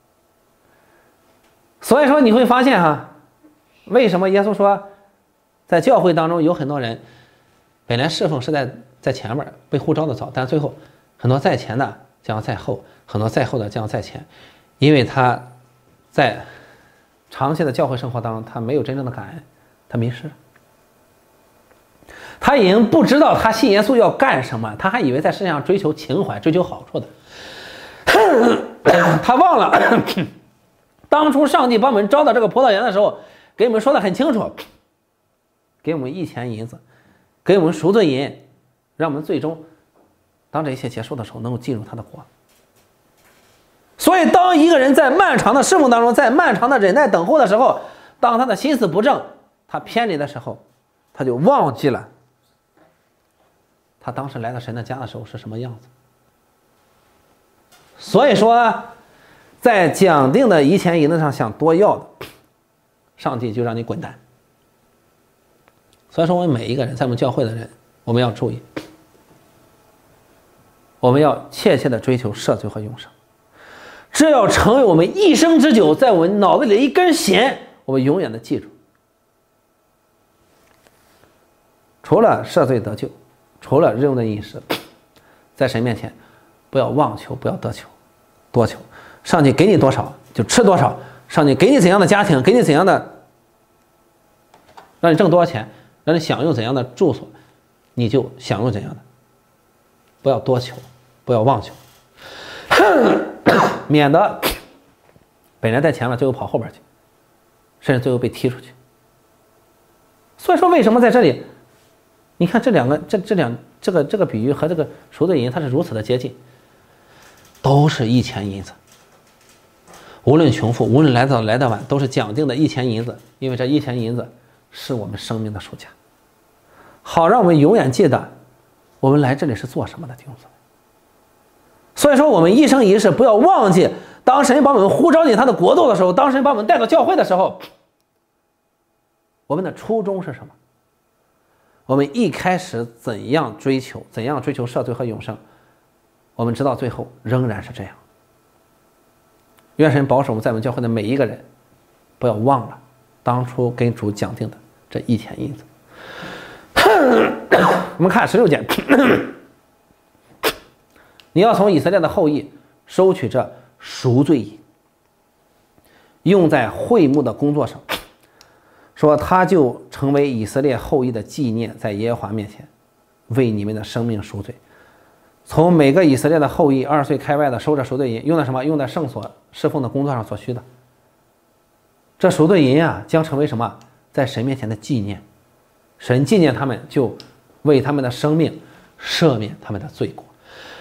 所以说你会发现哈，为什么耶稣说在教会当中有很多人本来侍奉是在在前面被呼召的早，但最后很多在前的将要在后，很多在后的将要在前，因为他在长期的教会生活当中，他没有真正的感恩，他迷失了，他已经不知道他信耶稣要干什么，他还以为在世界上追求情怀追求好处的， 他忘了当初上帝把我们招到这个葡萄园的时候，给我们说的很清楚，给我们一钱银子，给我们赎罪银，让我们最终当这一切结束的时候能够进入他的国。所以当一个人在漫长的侍奉当中，在漫长的忍耐等候的时候，当他的心思不正，他偏离的时候，他就忘记了他当时来到神的家的时候是什么样子。所以说在讲定的一钱银子上想多要的，上帝就让你滚蛋。所以说我们每一个人，在我们教会的人，我们要注意，我们要切切的追求赦罪和永生，这要成为我们一生之久在我们脑子里的一根弦，我们永远的记住。除了赦罪得救，除了日用的饮食，在神面前不要妄求，不要得求多求，上帝给你多少就吃多少，上帝给你怎样的家庭，给你怎样的，让你挣多少钱，让你享用怎样的住所，你就享用怎样的，不要多求，不要妄求，免得本来在前面最后跑后边去，甚至最后被踢出去。所以说为什么在这里你看这两个这这两这个这个比喻和这个赎罪银它是如此的接近，都是一钱银子，无论穷富，无论来早来得晚，都是讲定的一钱银子，因为这一钱银子是我们生命的赎价，好让我们永远记得我们来这里是做什么的弟兄姊妹。所以说我们一生一世不要忘记，当神把我们呼召进他的国度的时候，当神把我们带到教会的时候，我们的初衷是什么？我们一开始怎样追求，怎样追求赦罪和永生，我们直到最后仍然是这样。愿神保守我们在我们教会的每一个人，不要忘了当初跟主讲定的这一钱银子。我们看十六节，你要从以色列的后裔收取这赎罪银，用在会幕的工作上，说他就成为以色列后裔的纪念，在耶和华面前为你们的生命赎罪。从每个以色列的后裔二岁开外的收着赎罪银，用在什么？用在圣所侍奉的工作上所需的。这赎罪银啊，将成为什么？在神面前的纪念。神纪念他们，就为他们的生命赦免他们的罪过。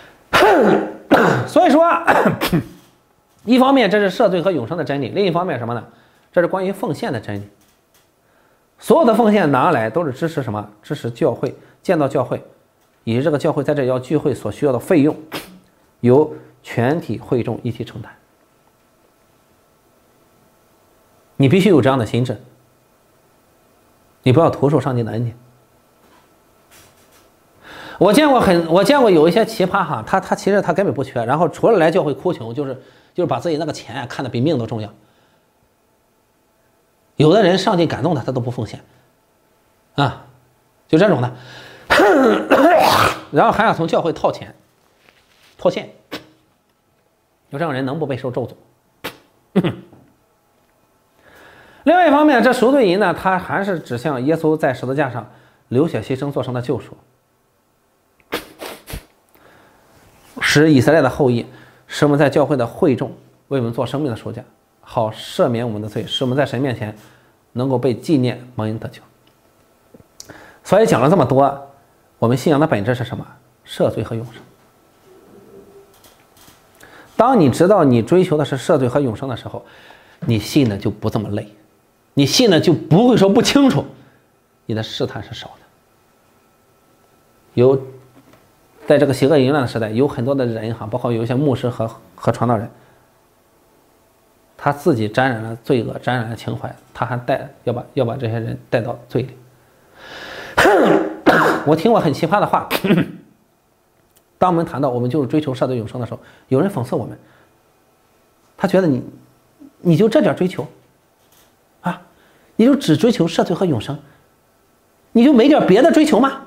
所以说，一方面这是赦罪和永生的真理，另一方面什么呢？这是关于奉献的真理。所有的奉献拿来都是支持什么？支持教会，建造教会，以及这个教会在这要聚会所需要的费用，由全体会众一起承担。你必须有这样的心智，你不要徒受上帝的恩典。我见过很，我见过有一些奇葩哈，他他其实他根本不缺，然后除了来教会哭穷，就是就是把自己那个钱看得比命都重要。有的人上帝感动他，他都不奉献，啊，就这种的，然后还想从教会套钱、套现，有这种人能不被受咒诅？另外一方面，这赎罪银呢，它还是指向耶稣在十字架上流血牺牲做成的救赎，使以色列的后裔，使我们在教会的会众为我们做生命的赎价，好赦免我们的罪，使我们在神面前能够被纪念，蒙恩得救。所以讲了这么多，我们信仰的本质是什么？赦罪和永生。当你知道你追求的是赦罪和永生的时候，你信的就不这么累，你信的就不会说不清楚，你的试探是少的。有在这个邪恶淫乱的时代，有很多的人哈，包括有一些牧师和和传道人，他自己沾染了罪恶，沾染了情怀，他还带要把要把这些人带到罪里。我听过很奇葩的话，当我们谈到我们就是追求赦罪永生的时候，有人讽刺我们，他觉得你你就这点追求啊，你就只追求赦罪和永生，你就没点别的追求吗？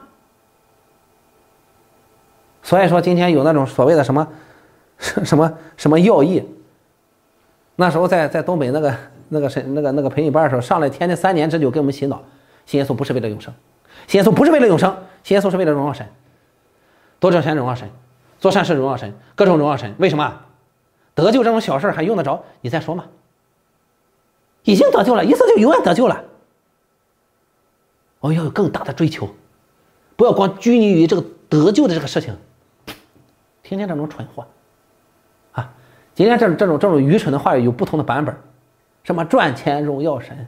所以说今天有那种所谓的什么什么什么药义，那时候在在东北那个那个神那个那个培训班的时候，上来天天三年之久给我们洗脑，信耶稣不是为了永生，信耶稣不是为了永生，信耶稣是为了荣耀神，多挣钱荣耀神，做善事荣耀神，各种荣耀神。为什么？ 得救这种小事还用得着你再说吗？已经得救了，一次就永远得救了。我、哦、要有更大的追求，不要光拘泥于这个得救的这个事情，天天这种蠢货啊！今天这种这种这种愚蠢的话语有不同的版本，什么赚钱荣耀神，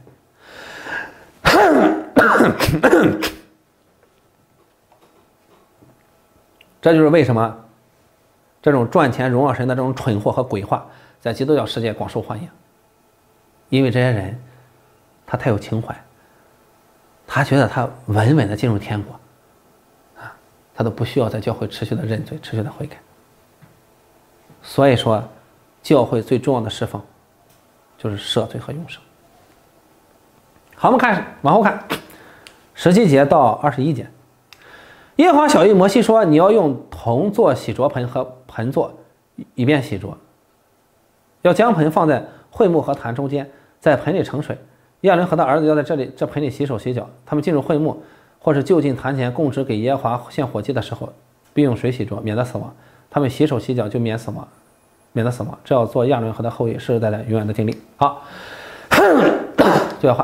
这就是为什么这种赚钱荣耀神的这种蠢货和鬼话在基督教世界广受欢迎，因为这些人他太有情怀，他觉得他稳稳的进入天国啊，他都不需要在教会持续的认罪，持续的悔改。所以说教会最重要的侍奉就是赦罪和永生。好，我们看往后看十七节到二十一节，耶和华晓谕摩西说，你要用铜做洗濯盆和盆座，以便洗濯，要将盆放在会幕和坛中间，在盆里盛水，亚伦和他儿子要在这里这盆里洗手洗脚。他们进入会幕或是就近坛前供职给耶和华献火祭的时候，必用水洗濯，免得死亡。他们洗手洗脚就免死亡，免得死亡。这要做亚伦和他后裔世世代代永远的经历。好，这句话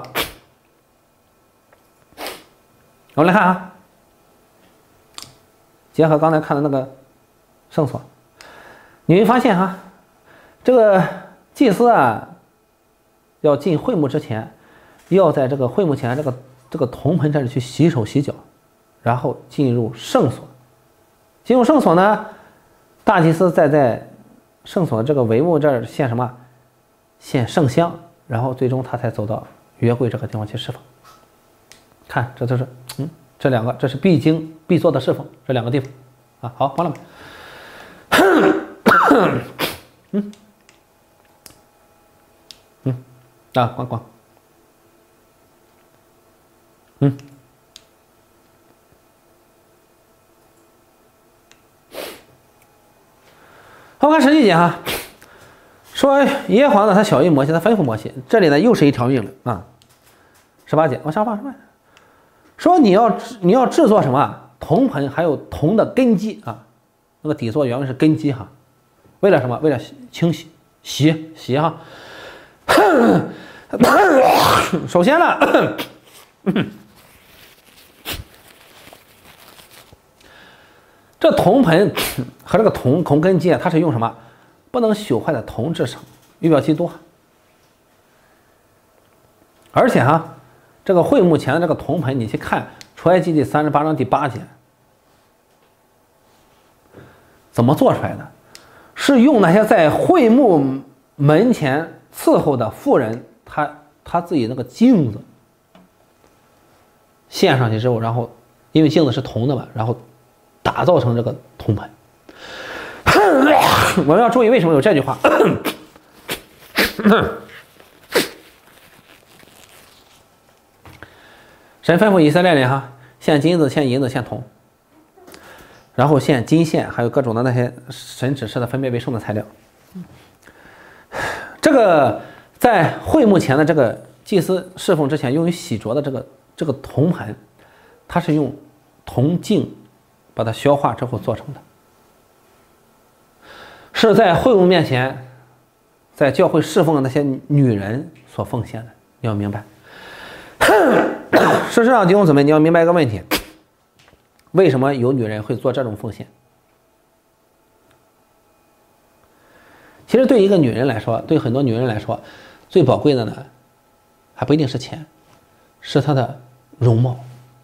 我们来看啊，结合刚才看的那个圣所，你会发现哈，这个祭司啊，要进会幕之前，要在这个会幕前这个这个铜盆这里去洗手洗脚，然后进入圣所。进入圣所呢，大祭司再在圣所的这个帷幕这儿献什么？献圣香，然后最终他才走到约柜这个地方去侍奉。看，这就是嗯，这两个这是必经必做的侍奉，这两个地方啊。好，完了没？嗯嗯啊，关关。嗯。好，看十七节哈，说耶和华呢，他晓谕摩西，他吩咐摩西，这里呢又是一条命令啊。十八节，往下放什么？说你要你要制作什么铜盆，还有铜的根基啊，那个底座原文是根基哈，为了什么？为了清洗洗洗哈。首先呢，这铜盆和这个铜铜根基啊，它是用什么？不能朽坏的铜制成，预表基督。而且哈，这个会幕前的这个铜盆，你去看出埃及记三十八章第八节，怎么做出来的？是用那些在会幕门前伺候的妇人，他他自己那个镜子献上去之后，然后因为镜子是铜的嘛，然后打造成这个铜盆。我们要注意为什么有这句话。神吩咐以色列人哈，献金子、献银子、献铜，然后献金线，还有各种的那些神指示的分别为圣的材料。这个在会幕前的这个祭司侍奉之前用于洗濯的这个这个铜盆，它是用铜镜把它消化之后做成的，是在会幕面前，在教会侍奉的那些女人所奉献的，你要明白。事实上，弟兄姊妹，你要明白一个问题：为什么有女人会做这种奉献？其实对一个女人来说，对很多女人来说，最宝贵的呢，还不一定是钱，是她的容貌。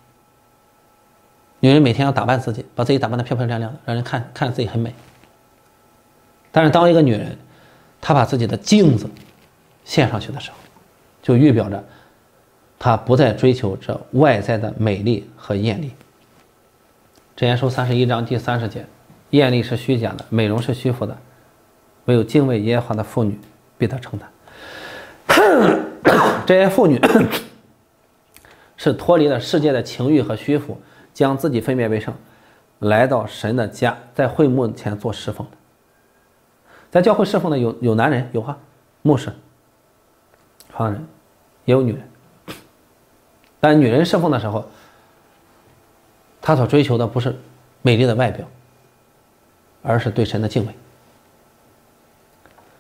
女人每天要打扮自己，把自己打扮得漂漂亮亮的，让人看看着自己很美。但是当一个女人她把自己的镜子献上去的时候，就预表着她不再追求这外在的美丽和艳丽。箴言书三十一章第三十节，艳丽是虚假的，美容是虚浮的，唯有敬畏耶和华的妇女必得称赞。这些妇女是脱离了世界的情欲和虚浮，将自己分别为圣，来到神的家，在会幕前做侍奉的。在教会侍奉的有有男人，有哈，牧师、传人，也有女人。但女人侍奉的时候，她所追求的不是美丽的外表，而是对神的敬畏。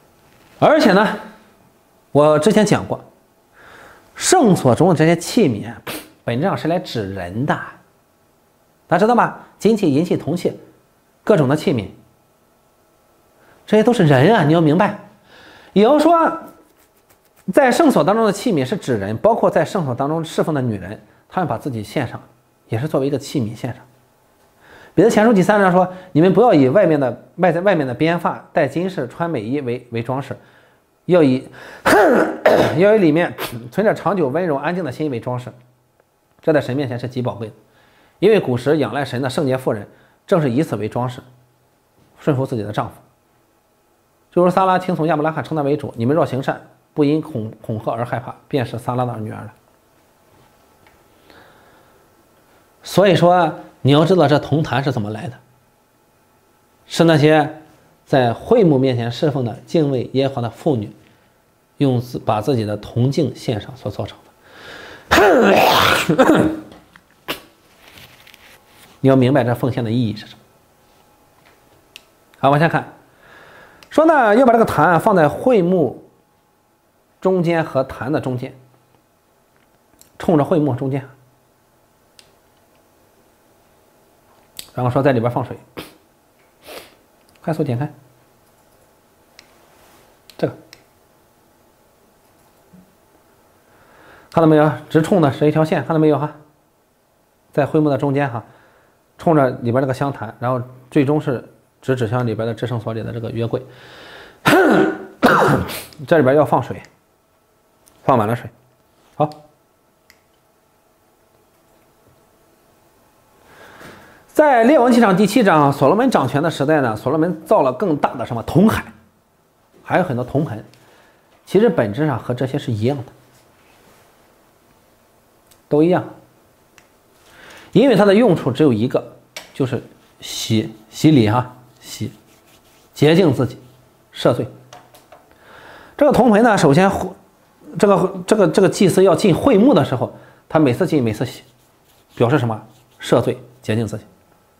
而且呢，我之前讲过，圣所中的这些器皿本质上是来指人的，大家知道吗？金器、银器、铜器，各种的器皿，这些都是人啊，你要明白。也就是说，在圣所当中的器皿是指人，包括在圣所当中侍奉的女人，她们把自己献上，也是作为一个器皿献上。彼得前书第三章说：“你们不要以外面的外在外面的编发、戴金饰、穿美衣为为装饰，要以要以里面存着长久温柔安静的心为装饰。这在神面前是极宝贵的，因为古时仰赖神的圣洁妇人，正是以此为装饰，顺服自己的丈夫。就如撒拉听从亚伯拉罕称他为主，你们若行善，不因恐恐吓而害怕，便是撒拉的女儿了。”所以说，你要知道这铜坛是怎么来的，是那些在会幕面前侍奉的敬畏耶和华的妇女，用自把自己的铜镜献上所做成的。你要明白这奉献的意义是什么。好，往下看，说呢，要把这个坛放在会幕中间和坛的中间，冲着会幕中间。然后说在里边放水，快速点开这个，看到没有？直冲的是一条线，看到没有哈？在会幕的中间哈，冲着里边这个香坛，然后最终是直指向里边的至圣所里的这个约柜。这里边要放水，放满了水。好。在列王纪上第七章，所罗门掌权的时代呢，所罗门造了更大的什么铜海，还有很多铜盆，其实本质上和这些是一样的，都一样，因为它的用处只有一个，就是洗洗礼哈，洗洁净自己，赦罪。这个铜盆呢，首先这个这个这个祭司要进会幕的时候，他每次进每次洗，表示什么？赦罪，洁净自己。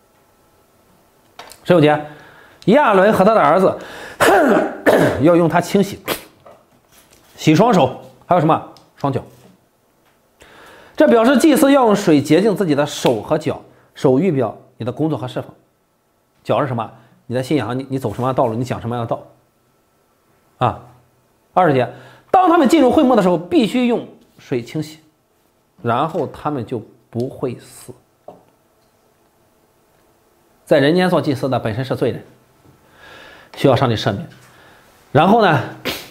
十五节，亚伦和他的儿子要用它清洗，洗双手，还有什么双脚。这表示祭司要用水洁净自己的手和脚，手预表你的工作和侍奉，脚是什么？你的信仰，你你走什么样的道路，你讲什么样的道啊。二十节，当他们进入会幕的时候，必须用水清洗，然后他们就不会死。在人间做祭司的本身是罪人，需要上帝赦免。然后呢，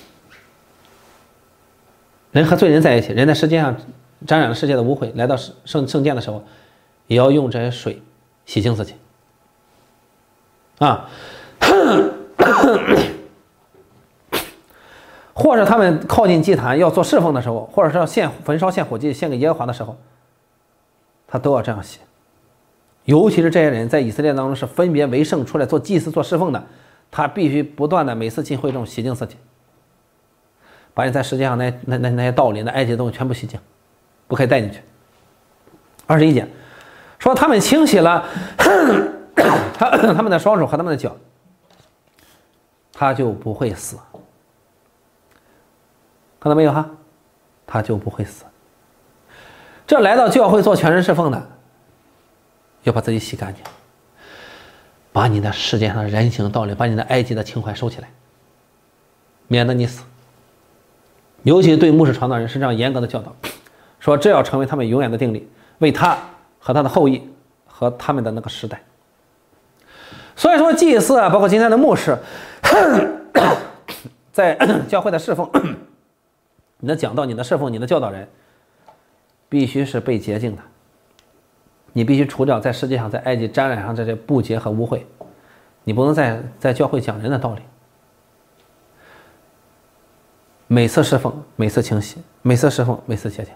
人和罪人在一起，人在世界上沾染了世界的污秽，来到圣圣殿的时候，也要用这些水洗净自己。啊，或者他们靠近祭坛要做侍奉的时候，或者是要献焚烧献火祭献给耶和华的时候，他都要这样洗。尤其是这些人在以色列当中是分别为圣出来做祭司做侍奉的，他必须不断的每次进会中洗净自己，把你在世界上那那那那些道理那埃及的东西全部洗净，不可以带进去。二十一节说他们清洗了他他们的双手和他们的脚，他就不会死。看到没有哈？他就不会死。这来到教会做全人侍奉的，要把自己洗干净，把你的世界上的人情道理，把你的埃及的情怀收起来，免得你死。尤其对牧师传道人是这样严格的教导，说这要成为他们永远的定理，为他和他的后裔和他们的那个时代。所以说祭司啊，包括今天的牧师在教会的侍奉，你的讲道，你的侍奉，你的教导人必须是被洁净的，你必须除掉在世界上在埃及沾染上这些不洁和污秽，你不能再在教会讲人的道理。每次侍奉，每次清洗，每次侍奉，每次洁净，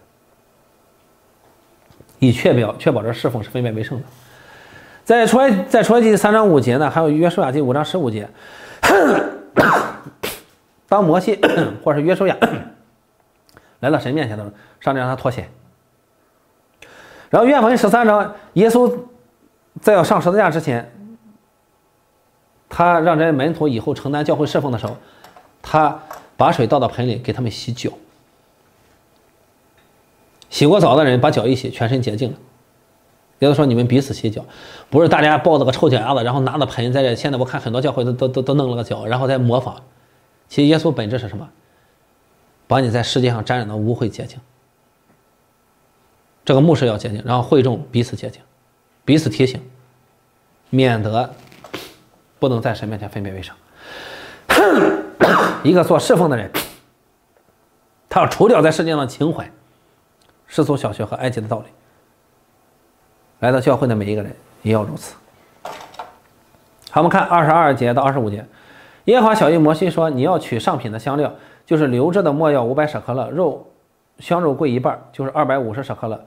以确保确保这侍奉是分别为圣的。在出埃在出埃及三章五节呢，还有约书亚记五章十五节，当摩西或者是约书亚来到神面前的时候，上帝让他脱鞋。然后约翰福音十三章，耶稣在要上十字架之前，他让这些门徒以后承担教会侍奉的时候，他把水倒到盆里给他们洗脚。洗过澡的人把脚一洗，全身洁净了。也就是说，你们彼此洗脚，不是大家抱着个臭脚丫子，然后拿着盆在这。现在我看很多教会都都都都弄了个脚，然后再模仿。其实耶稣本质是什么？把你在世界上沾染的污秽洁净。这个牧师要洁净，然后会众彼此洁净，彼此提醒，免得不能在神面前分别为圣。一个做侍奉的人，他要除掉在世界上的情怀、世俗小学和埃及的道理。来到教会的每一个人也要如此。好，我们看二十二节到二十五节，耶和华晓谕摩西说：“你要取上品的香料，就是流质的没药五百舍克勒，肉香肉桂一半，就是二百五十舍克勒，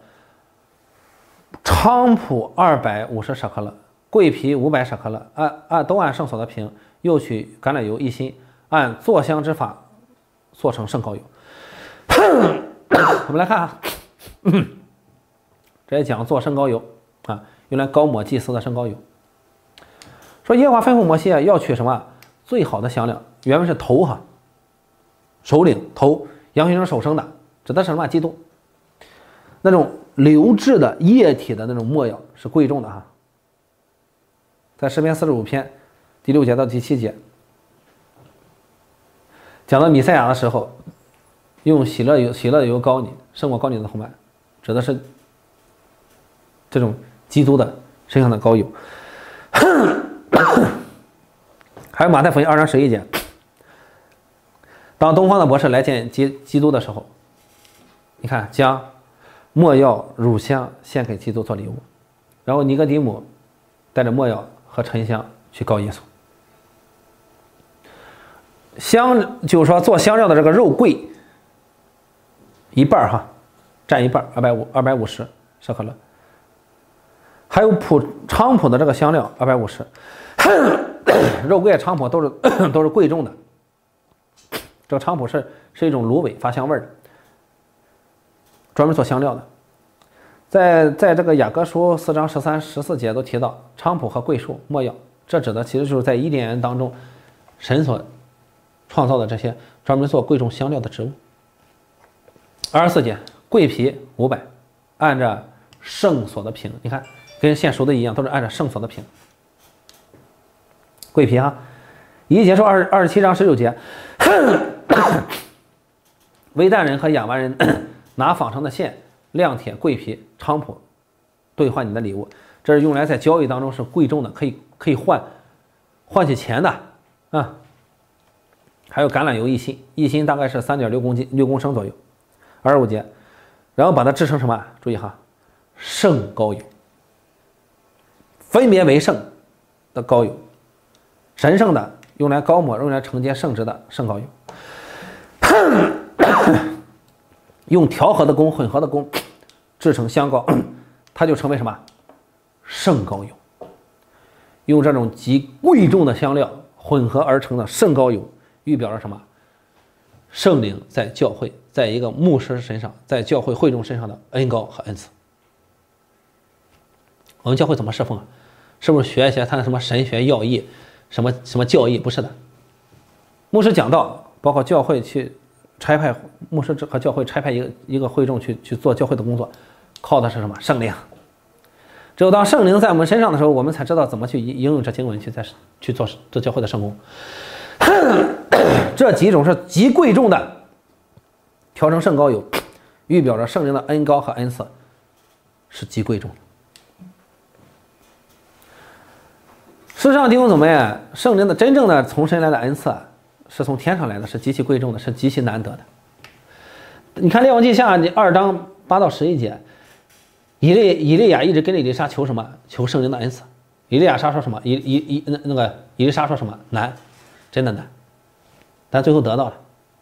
菖蒲二百五十舍克勒，桂皮五百舍克勒，按按都按圣所的瓶，又取橄榄油一斤，按做香之法做成圣膏油。”我们来看啊，这也讲做圣膏油啊，用来膏抹祭司的圣膏油。说耶和华吩咐摩西啊，要取什么最好的香料，原文是头哈，首领头，羊群中首生的，指的是什么？基督。那种流质的液体的那种没药是贵重的哈。在诗篇四十五篇第六节到第七节，讲到弥赛亚的时候，用喜乐油喜乐油膏你，胜过膏你的同伴，指的是这种基督的身上的膏油。还有马太福音二章十一节，当东方的博士来见基基督的时候，你看将没药乳香献给基督做礼物，然后尼哥底母带着没药和沉香去告耶稣。香就是说做香料的这个肉桂一半哈，占一半，二百五二百五十舍克勒。还有普菖蒲的这个香料二百五十，肉桂、菖蒲都是都是贵重的。这个菖蒲是是一种芦苇，发香味的，专门做香料的。在在这个雅各书四章十三、十四节都提到菖蒲和桂树、没药，这指的其实就是在伊甸园当中神所创造的这些专门做贵重香料的植物。二十四节，桂皮五百，按照圣所的瓶，你看。跟现熟的一样，都是按照圣所的瓶。桂皮哈，以及说二二十七章十九节，维旦人和亚蛮人拿仿成的线、亮铁、桂皮、菖蒲兑换你的礼物，这是用来在交易当中是贵重的，可以可以换换取钱的啊。还有橄榄油一斤，一斤大概是三点六公斤六公升左右。二十五节，然后把它制成什么？注意哈，圣膏油。分别为圣的膏油，神圣的用来膏抹、用来承接圣职的圣膏油，用调和的工、混合的工制成香膏，它就成为什么？圣膏油。用这种极贵重的香料混合而成的圣膏油，预表着什么？圣灵在教会，在一个牧师身上，在教会会众身上的恩膏和恩赐。我们教会怎么侍奉啊？是不是学一些他的什么神学要义，什么什么教义？不是的，牧师讲道，包括教会去差派牧师和教会差派一个一个会众去去做教会的工作，靠的是什么？圣灵。只有当圣灵在我们身上的时候，我们才知道怎么去应用这经文去在去做做教会的圣工。这几种是极贵重的调成圣膏油，预表着圣灵的恩膏和恩赐是极贵重的。事实上，弟兄姊妹，圣灵的真正的从神来的恩赐是从天上来的，是极其贵重的，是极其难得的。你看列王记下二章八到十一节，以利以利亚一直跟以利沙求什么？求圣灵的恩赐。以利亚沙说什么？以以以那那个以利沙说什么？难，真的难，但最后得到了。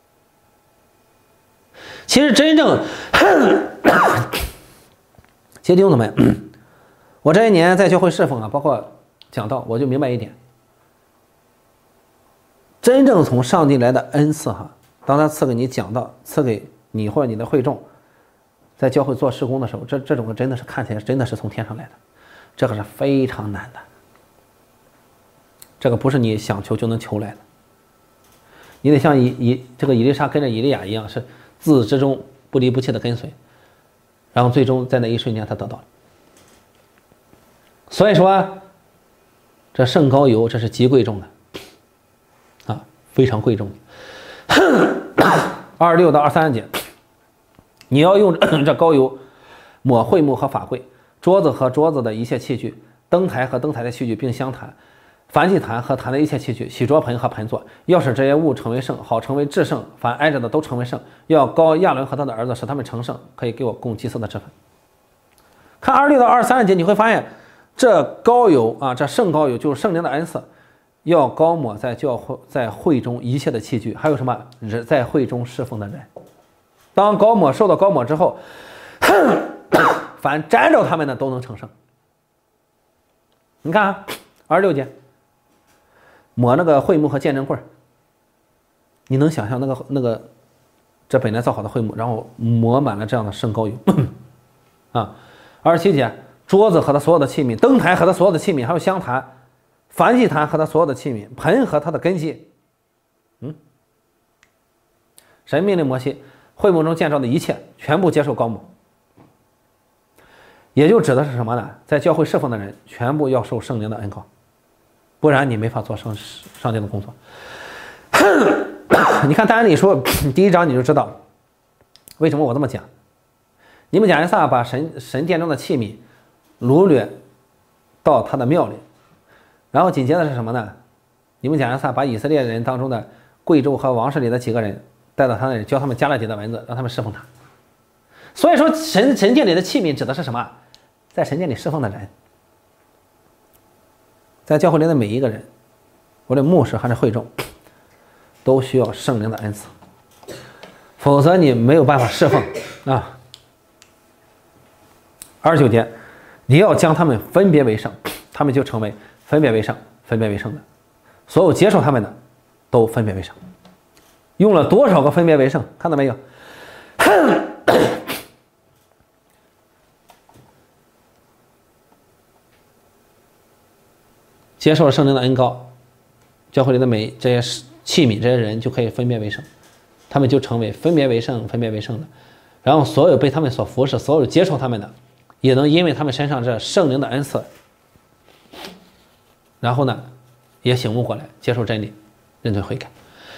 其实真正，其实弟兄姊妹，我这一年在教会侍奉啊，包括讲道，我就明白一点，真正从上帝来的恩赐哈，当他赐给你讲道，赐给你或者你的会众，在教会做事工的时候，这这种真的是看起来真的是从天上来的，这个是非常难的，这个不是你想求就能求来的。 你得像以以这个以利沙跟着以利亚一样，是自始至终不离不弃的跟随，然后最终在那一瞬间他得到了。所以说，这圣膏油这是极贵重的，啊，非常贵重的。二十六到二十三节，你要用这膏油抹会幕和法柜、桌子和桌子的一切器具、灯台和灯台的器具，并香坛、燔祭坛和坛的一切器具、洗桌盆和盆座，要使这些物成为圣，好成为至圣。凡挨着的都成为圣。要膏亚伦和他的儿子，使他们成圣，可以给我供祭司的职分。看二十六到二十三节，你会发现这膏油啊，这圣膏油就是圣灵的恩赐，要膏抹在教会在会中一切的器具，还有什么人在会中侍奉的人。当膏抹受到膏抹之后，凡沾着他们的都能成圣。你看啊，二十六节，抹那个会幕和见证柜，你能想象那个那个这本来造好的会幕，然后抹满了这样的圣膏油啊。二十七节，桌子和他所有的器皿，灯台和他所有的器皿，还有香坛、燔祭坛和他所有的器皿，盆和他的根基。嗯，神命令摩西，会幕中建造的一切全部接受膏抹，也就指的是什么呢？在教会侍奉的人全部要受圣灵的恩膏，不然你没法做上上帝的工作。你看但以理书第一章你就知道为什么我这么讲。你们亚约撒把神神殿中的器皿掳掠到他的庙里，然后紧接着是什么呢？你们亚约撒把以色列人当中的贵胄和王室里的几个人带到他那里，教他们加勒底的文字，让他们侍奉他。所以说神神殿里的器皿指的是什么？在神殿里侍奉的人，在教会里的每一个人，无论牧师还是会众，都需要圣灵的恩赐，否则你没有办法侍奉啊。二十九节，你要将他们分别为圣，他们就成为分别为圣、分别为圣的。所有接受他们的，都分别为圣。用了多少个分别为圣？看到没有？接受了圣灵的恩膏，教会里的每这些器皿、这些人就可以分别为圣，他们就成为分别为圣、分别为圣的。然后所有被他们所服侍、所有接受他们的，也能因为他们身上这圣灵的恩赐，然后呢，也醒悟过来，接受真理，认罪悔改。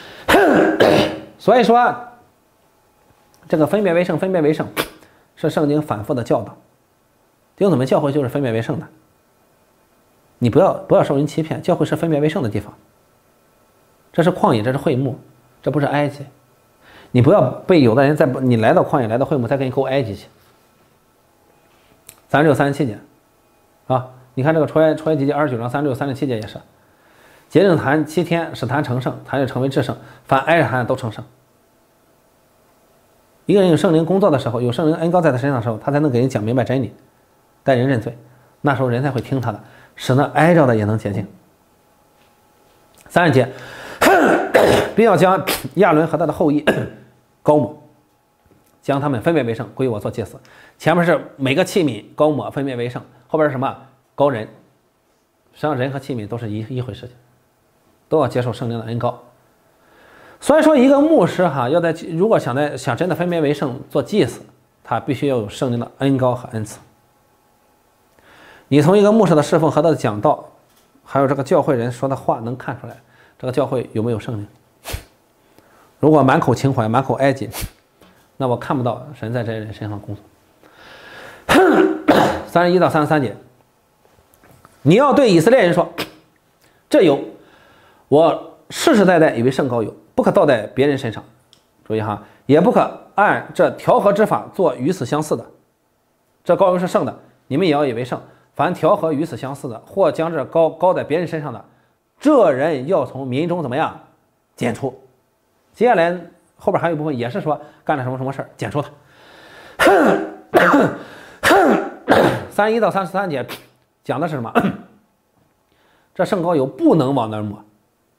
所以说，这个分别为圣、分别为圣，是圣经反复的教导。弟兄姊妹，教会就是分别为圣的。你不要不要受人欺骗，教会是分别为圣的地方。这是旷野，这是会幕，这不是埃及。你不要被有的人在你来到旷野、来到会幕，再给你勾埃及去。三十六、三十七节，啊，你看这个出埃出埃及记二十九章三十六、三十七节也是，洁净坛七天，使坛成圣，坛就成为至圣，凡挨着坛都成圣。一个人有圣灵工作的时候，有圣灵恩膏在他身上的时候，他才能给人讲明白真理，带人认罪，那时候人才会听他的，使那挨着的也能洁净。三十节，并要将亚伦和他的后裔膏抹，将他们分别为圣，归我做祭司。前面是每个器皿膏抹分别为圣，后边是什么？膏人。实际上人和器皿都是一一回事情，都要接受圣灵的恩膏。所以说一个牧师哈，要在如果想在想真的分别为圣做祭司，他必须要有圣灵的恩膏和恩赐。你从一个牧师的侍奉和他的讲道，还有这个教会人说的话，能看出来这个教会有没有圣灵。如果满口情怀、满口埃及，那我看不到神在这些人身上工作。三十一到三十三节，你要对以色列人说：这油我世世代代以为圣膏油，不可倒在别人身上。注意哈，也不可按这调和之法做与此相似的。这膏油是圣的，你们也要以为圣。凡调和与此相似的，或将这膏膏在别人身上的，这人要从民中怎么样剪除。接下来后边还有一部分也是说干了什么什么事儿，剪除他。三十一到三十三节讲的是什么？这圣膏油不能往那儿抹。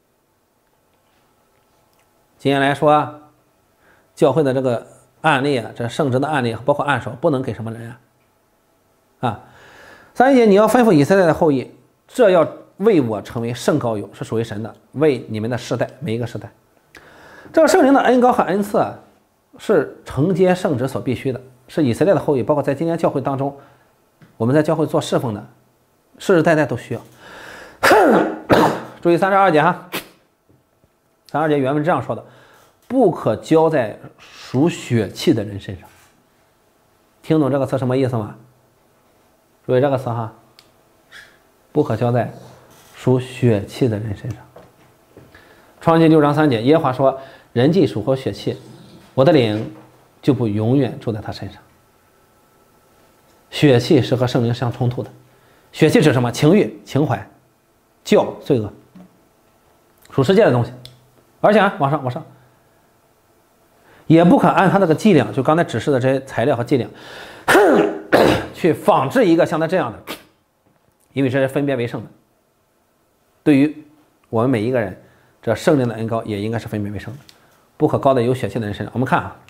接下来说教会的这个案例啊，这圣职的案例包括按手不能给什么人啊？啊，三十节你要吩咐以色列的后裔，这要为我成为圣膏油，是属于神的，为你们的世代每一个世代。 这个圣灵的恩膏和恩赐啊，是承接圣职所必须的，是以色列的后裔，包括在今天教会当中，我们在教会做侍奉的，世世代代都需要。注意三十二节哈，三十二节原文这样说的：不可交在属血气的人身上。听懂这个词什么意思吗？注意这个词哈，不可交在属血气的人身上。创世记六章三节，耶和华说：人既属乎血气，我的灵就不永远住在他身上。血气是和圣灵相冲突的。血气指什么？情欲、情怀、教、罪恶，属世界的东西。而且啊，往上往上，也不可按他那个伎俩，就刚才指示的这些材料和伎俩，去仿制一个像他这样的，因为这是分别为圣的。对于我们每一个人，这圣灵的恩膏也应该是分别为圣的，不可高在有血气的人身上。我们看啊，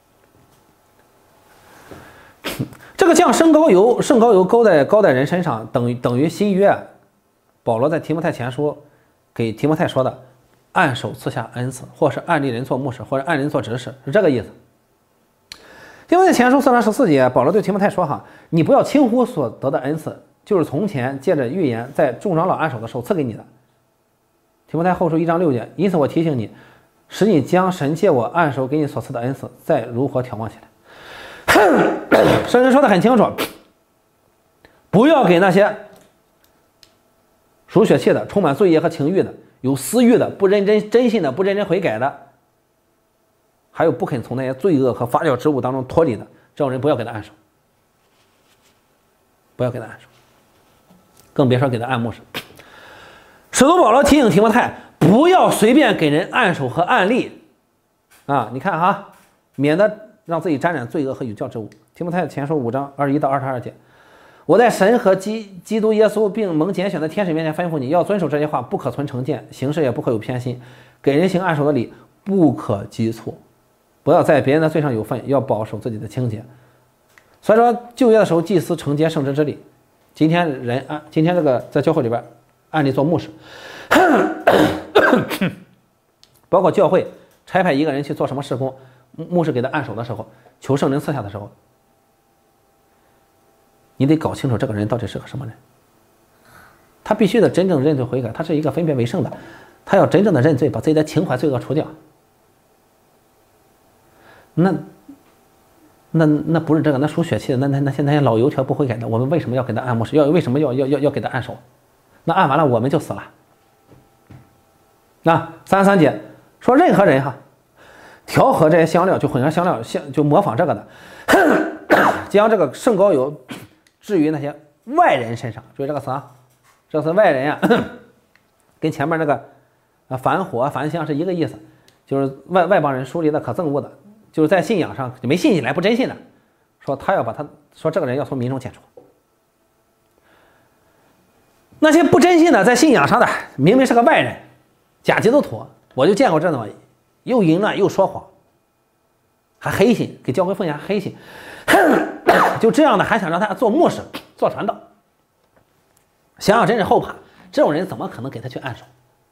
这个降圣膏油，圣膏油膏在膏在人身上，等于等于新约保罗在提摩太前书给提摩太说的，按手赐下恩赐，或是按立人做牧师，或者按人做执事，是这个意思。提摩太前书四章十四节，保罗对提摩太说哈，你不要轻忽所得的恩赐，就是从前借着预言在众长老按手的时候赐给你的。提摩太后书一章六节，因此我提醒你，使你将神借我按手给你所赐的恩赐再如何眺望起来。圣经说的很清楚，不要给那些属血气的、充满罪业和情欲的、有私欲的、不认真真信的、不认真悔改的，还有不肯从那些罪恶和发酵之物当中脱离的，这种人不要给他按手，不要给他按手，更别说给他按牧师。使徒保罗提醒提摩太，不要随便给人按手和按立啊！你看哈，免得让自己沾染罪恶和有教之物。提摩太前书五章二十一到二十二节，我在神和基基督耶稣并蒙拣选的天使面前吩咐你，要遵守这些话，不可存成见，行事也不可有偏心，给人行按手的礼，不可急促，不要在别人的罪上有份，要保守自己的清洁。所以说，旧约的时候，祭司承接圣职之礼，今天人按今天这个在教会里边按例做牧师，包括教会差派一个人去做什么事工，牧师给他按手的时候，求圣灵赐下的时候，你得搞清楚这个人到底是个什么人。他必须得真正认罪悔改，他是一个分别为圣的，他要真正的认罪，把自己的情怀罪恶除掉。那那那不是这个，那属血气的，那那那现在老油条不悔改的，我们为什么要给他按牧师？要为什么要要要要给他按手？那按完了我们就死了。那三十三节说，任何人哈调和这些香料，就混合香料，像就模仿这个的，将这个圣膏油置于那些外人身上。注意这个词啊，这是外人呀、啊，跟前面那个啊凡火凡香是一个意思，就是外外邦人疏离的可憎恶的，就是在信仰上没信起来不真信的，说他要把他说这个人要从民中剪除。那些不真信的，在信仰上的明明是个外人，假基督徒，我就见过这种又淫乱又说谎，还黑心，给教会奉献还黑心，就这样的还想让他做牧师做传道，想想真是后怕。这种人怎么可能给他去按手？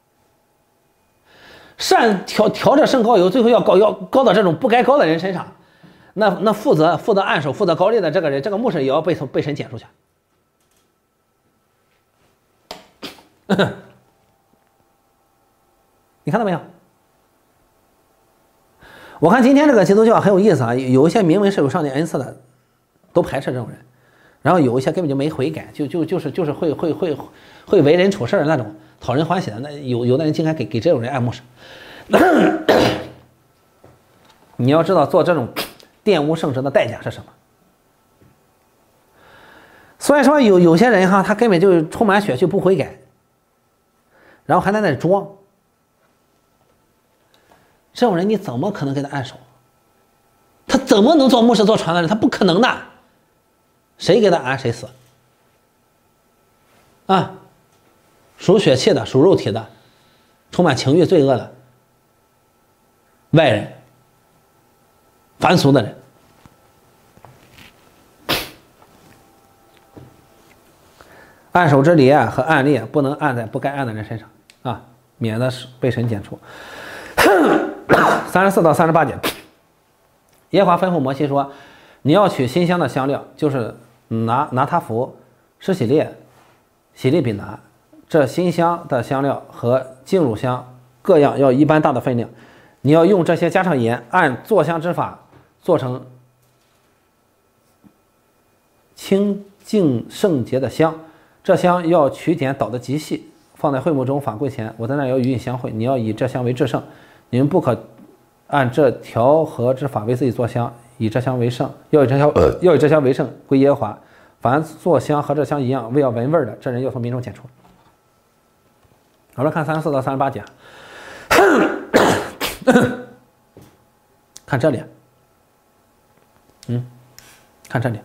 善调调着圣膏油，最后要高要高到这种不该高的人身上，那那负责负责按手负责高利的这个人，这个牧师也要被被神剪出去。你看到没有？我看今天这个基督教很有意思啊，有一些明明是有上帝恩赐的，都排斥这种人，然后有一些根本就没悔改，就就就是就是会会会会为人处事那种讨人欢喜的，那有有的人竟然给给这种人按牧师。你要知道做这种玷污圣职的代价是什么？所以说有有些人哈，他根本就充满血气不悔改，然后还在那里装。这种人你怎么可能给他按手？他怎么能做牧师做传道人？他不可能的。谁给他按谁死啊！属血气的，属肉体的，充满情欲罪恶的外人，凡俗的人。按手之礼和按例不能按在不该按的人身上啊，免得被神剪除。 三十四到三十八节，耶和华吩咐摩西说：“你要取馨香的香料，就是拿拿他弗、施洗列、洗利比拿，这馨香的香料和净乳香各样要一般大的分量。你要用这些加上盐，按做香之法做成清净圣洁的香。这香要取点捣得极细，放在会幕中法柜前。我在那要与你相会，你要以这香为至圣。你们不可按这调和之法为自己做香，以这香为圣，要以这香、呃、要以这香为圣，归耶和华。凡做香和这香一样，为要闻味的，这人要从民中剪除。”好了，看三十四到三十八节。看这里，嗯，看这里，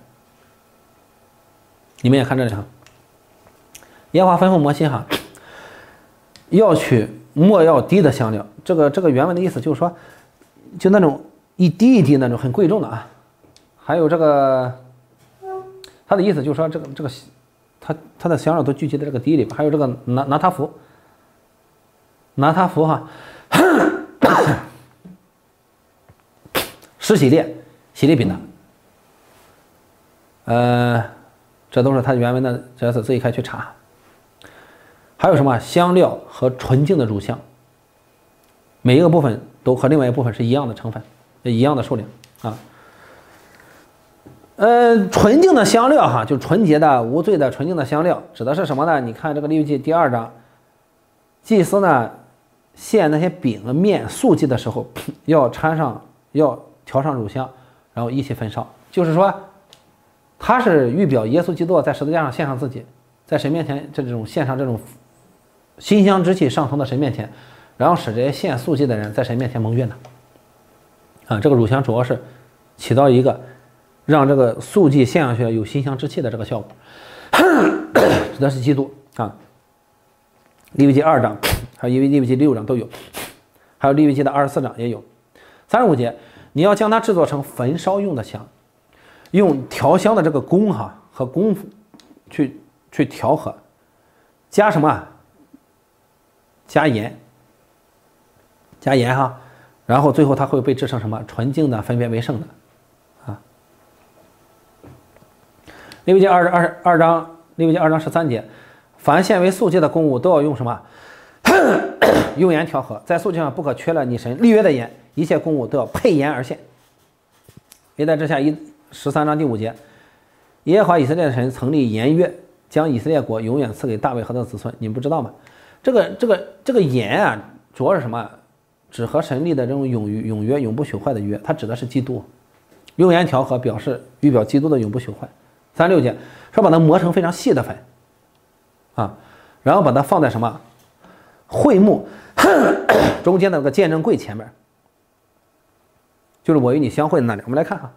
你们也看这里哈。耶和华吩咐摩西哈，要取莫要低的香料。这个这个原文的意思就是说，就那种一滴一滴那种很贵重的啊。还有这个，他的意思就是说，这个这个，他他的香料都聚集在这个滴里边。还有这个拿拿他弗，拿他弗哈。施洗列、洗利比拿，呃，这都是它原文的，这是自己可以去查。还有什么香料和纯净的乳香，每一个部分都和另外一部分是一样的成分，一样的数量啊。呃，纯净的香料哈，就纯洁的、无罪的、纯净的香料，指的是什么呢？你看这个利未记第二章，祭司呢献那些饼和面素祭的时候，要掺上，要调上乳香，然后一起焚烧。就是说，他是预表耶稣基督在十字架上献上自己，在神面前这种献上这种馨香之气上腾到神面前，然后使这些献素祭的人在神面前蒙悦呢。啊，这个乳香主要是起到一个让这个素祭献上去有馨香之气的这个效果，指的是基督啊。利未记二章，还有利未记六章都有，还有利未记的二十四章也有。三十五节，你要将它制作成焚烧用的香，用调香的这个功哈和功夫去去调和，加什么？加盐，加盐哈，然后最后它会被制成什么？纯净的，分别为圣的啊。利未记二二二章，利未记二章十三节，凡献为素祭的供物都要用什么？用盐调和，在素祭上不可缺了你神立约的盐，一切供物都要配盐而献。历代志下一十三章第五节，耶和华以色列的神曾立盐约，将以色列国永远赐给大卫和他的子孙。你们不知道吗？这个这个这个盐啊，主要是什么？只和神立的这种永永约、永不朽坏的约，它指的是基督。用盐调和表示预表基督的永不朽坏。三十六节说把它磨成非常细的粉啊，然后把它放在什么会幕中间的那个见证柜前面，就是我与你相会的那里。我们来看哈，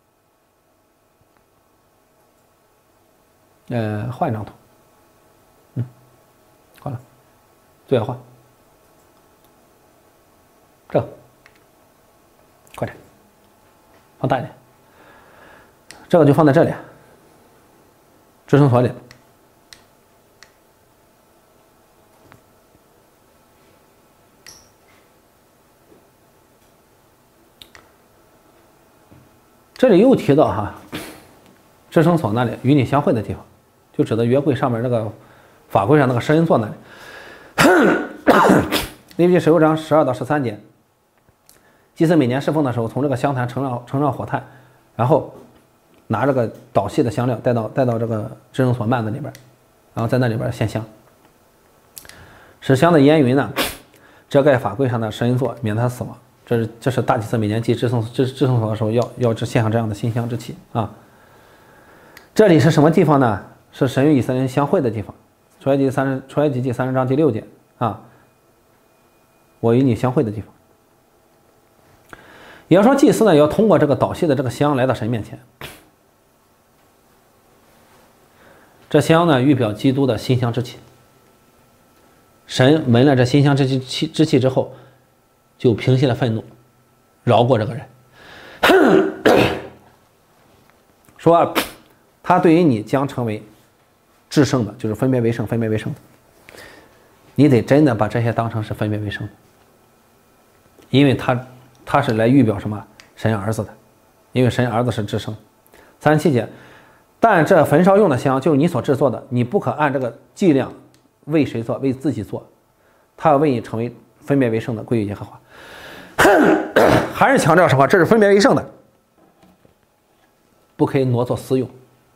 呃，换一张图，嗯，换了，最好换这个，快点，放大一点，这个就放在这里，支撑所里。这里又提到哈，支撑所那里与你相会的地方，就指的约柜上面那个法柜上那个施恩座那里。利未记十六章十二到十三节，祭司每年侍奉的时候，从这个香坛盛上盛上火炭，然后拿这个捣细的香料带到带到这个支撑所幔子里边，然后在那里边献香，使香的烟云呢遮盖法柜上的施恩座，免得他死亡。这是这是大祭司每年祭支送支支送所的时候要要献上这样的馨香之气啊。这里是什么地方呢？是神与以色列人相会的地方。出埃及三十出埃及记三十章第六节啊，我与你相会的地方。也要说祭司呢要通过这个捣细的这个香来到神面前，这香呢预表基督的馨香之气。神闻了这馨香之气之气之后，就平息了愤怒，饶过这个人，说他对于你将成为至圣的，就是分别为圣，分别为圣的。你得真的把这些当成是分别为圣的， 因为他他是来预表什么神儿子的，因为神儿子是至圣。三十七节，但这焚烧用的香就是你所制作的，你不可按这个剂量为谁做，为自己做，他要为你成为分别为圣的，归于耶和华。还是强调什么？这是分别为圣的，不可以挪作私用。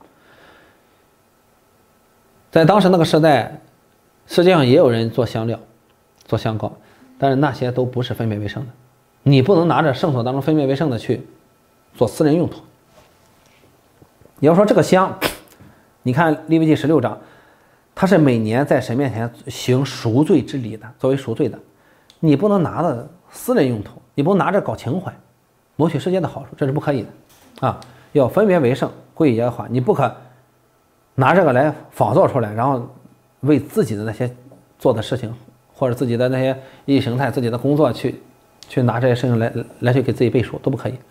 在当时那个时代，世界上也有人做香料、做香膏，但是那些都不是分别为圣的。你不能拿着圣所当中分别为圣的去做私人用途。你要说这个香，你看利未记十六章，它是每年在神面前行赎罪之礼的，作为赎罪的，你不能拿着私人用途，你不能拿着搞情怀，谋取世界的好处，这是不可以的啊！要分别为圣，归于耶和华，你不可拿这个来仿造出来，然后为自己的那些做的事情，或者自己的那些意识形态、自己的工作去去拿这些事情来来去给自己背书，都不可以。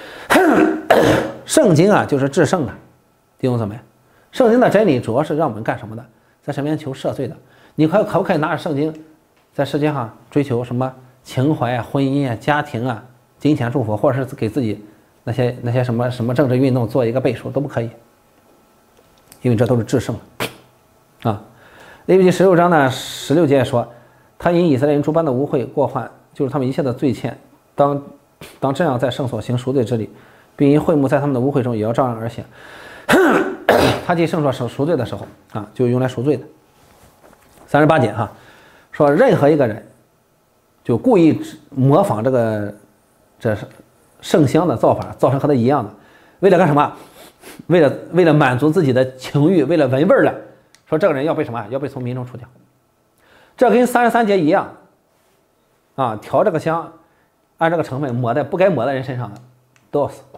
圣经啊，就是至圣的，弟兄姊妹，圣经的真理主要是让我们干什么的？在神面前求赦罪的。你可可不可以拿着圣经，在世界上追求什么情怀啊、婚姻啊、家庭啊、金钱祝福，或者是给自己那些那些什么什么政治运动做一个背书，都不可以，因为这都是至圣的啊。利未记十六章呢十六节说，他因以色列人诸般的污秽过患，就是他们一切的罪愆，当当这样在圣所行赎罪之礼，并因会幕在他们的污秽中也要照样而行。他进圣所赎赎罪的时候啊，就用来赎罪的。三十八节哈，说任何一个人就故意模仿这个这圣香的造法，造成和他一样的，为了干什么？为了为了满足自己的情欲，为了闻味了，说这个人要被什么？要被从民中除掉。这跟三十三节一样啊，调这个香，按这个成分抹在不该抹在人身上的都要死。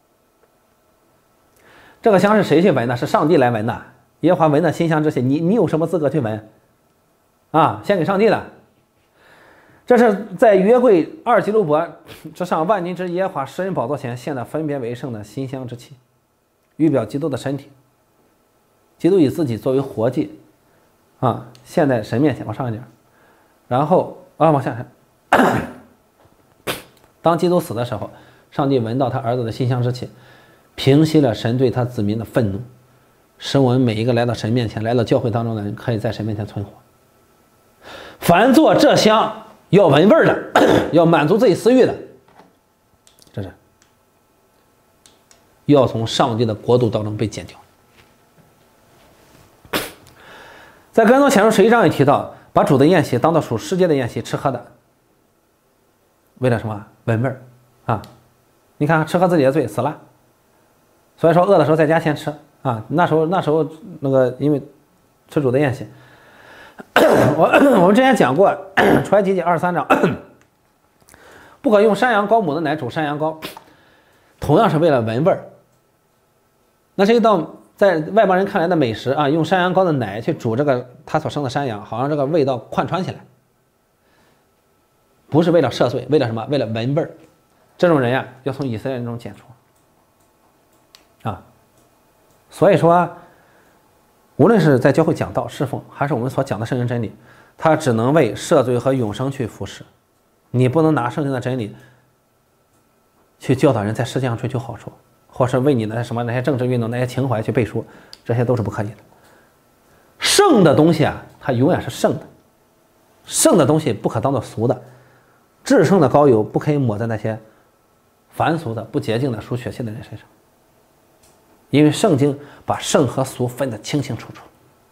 这个香是谁去闻的？是上帝来闻的。耶和华闻的馨香之气，你你有什么资格去闻？啊，献给上帝的。这是在约柜二基路伯之上万军之耶和华施恩宝座前献的分别为圣的馨香之气，预表基督的身体。基督以自己作为活祭啊，献在神面前。往上一点，然后啊往下看。当基督死的时候，上帝闻到他儿子的馨香之气，平息了神对他子民的愤怒，使我们每一个来到神面前、来到教会当中的人，可以在神面前存活。凡做这香要闻味的，要满足自己私欲的，这是要从上帝的国度当中被剪掉。在哥林多前书十一章也提到，把主的宴席当作属世界的宴席吃喝的，为了什么？闻味儿啊！你看吃喝自己的罪，死了。所以说饿的时候在家先吃啊。那时候那时候那个因为吃主的宴席，我我们之前讲过，出埃及记二十三章，不可用山羊羔母的奶煮山羊羔，同样是为了闻味儿。那是一道在外邦人看来的美食啊，用山羊羔的奶去煮这个他所生的山羊，好像这个味道贯穿起来，不是为了赦罪，为了什么？为了闻味儿。这种人呀，要从以色列人中剪除啊。所以说，无论是在教会讲道侍奉，还是我们所讲的圣经真理，它只能为赦罪和永生去服侍。你不能拿圣经的真理去教导人在世界上追求好处，或是为你的什么那些政治运动、那些情怀去背书，这些都是不可以的。圣的东西啊，它永远是圣的，圣的东西不可当做俗的，至圣的膏油不可以抹在那些凡俗的、不洁净的、属血气的人身上，因为圣经把圣和俗分得清清楚楚。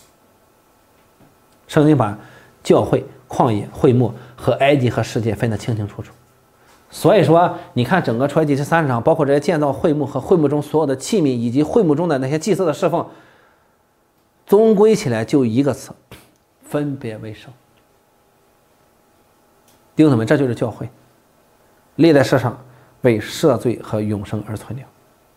圣经把教会、旷野、会幕和埃及和世界分得清清楚楚。所以说，你看整个出埃及这三十章，包括这些建造会幕和会幕中所有的器皿，以及会幕中的那些祭祀的侍奉，总归起来就一个词：分别为圣。弟兄们，这就是教会，立在世上为赦罪和永生而存留。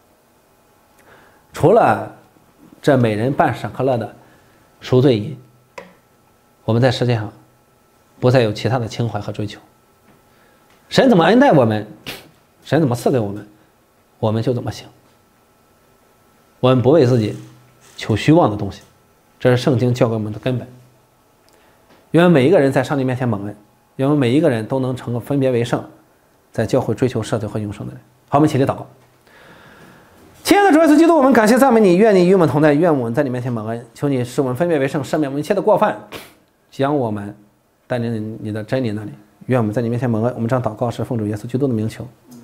除了这每人半舍克勒的赎罪银，我们在世界上不再有其他的情怀和追求。神怎么恩待我们，神怎么赐给我们，我们就怎么行。我们不为自己求虚妄的东西，这是圣经教给我们的根本。愿每一个人在上帝面前蒙恩，愿我们每一个人都能成个分别为圣， 在教会追求赦罪和永生的人。好，我们起立祷告。亲爱的主耶稣基督，我们感谢赞美你，愿你与我们同在，愿我们在你面前蒙恩。求你使我们分别为圣，赦免我们一切的过犯，将我们带领你的真理那里。愿我们在你面前蒙恩。我们这样祷告是奉主耶稣基督的名求，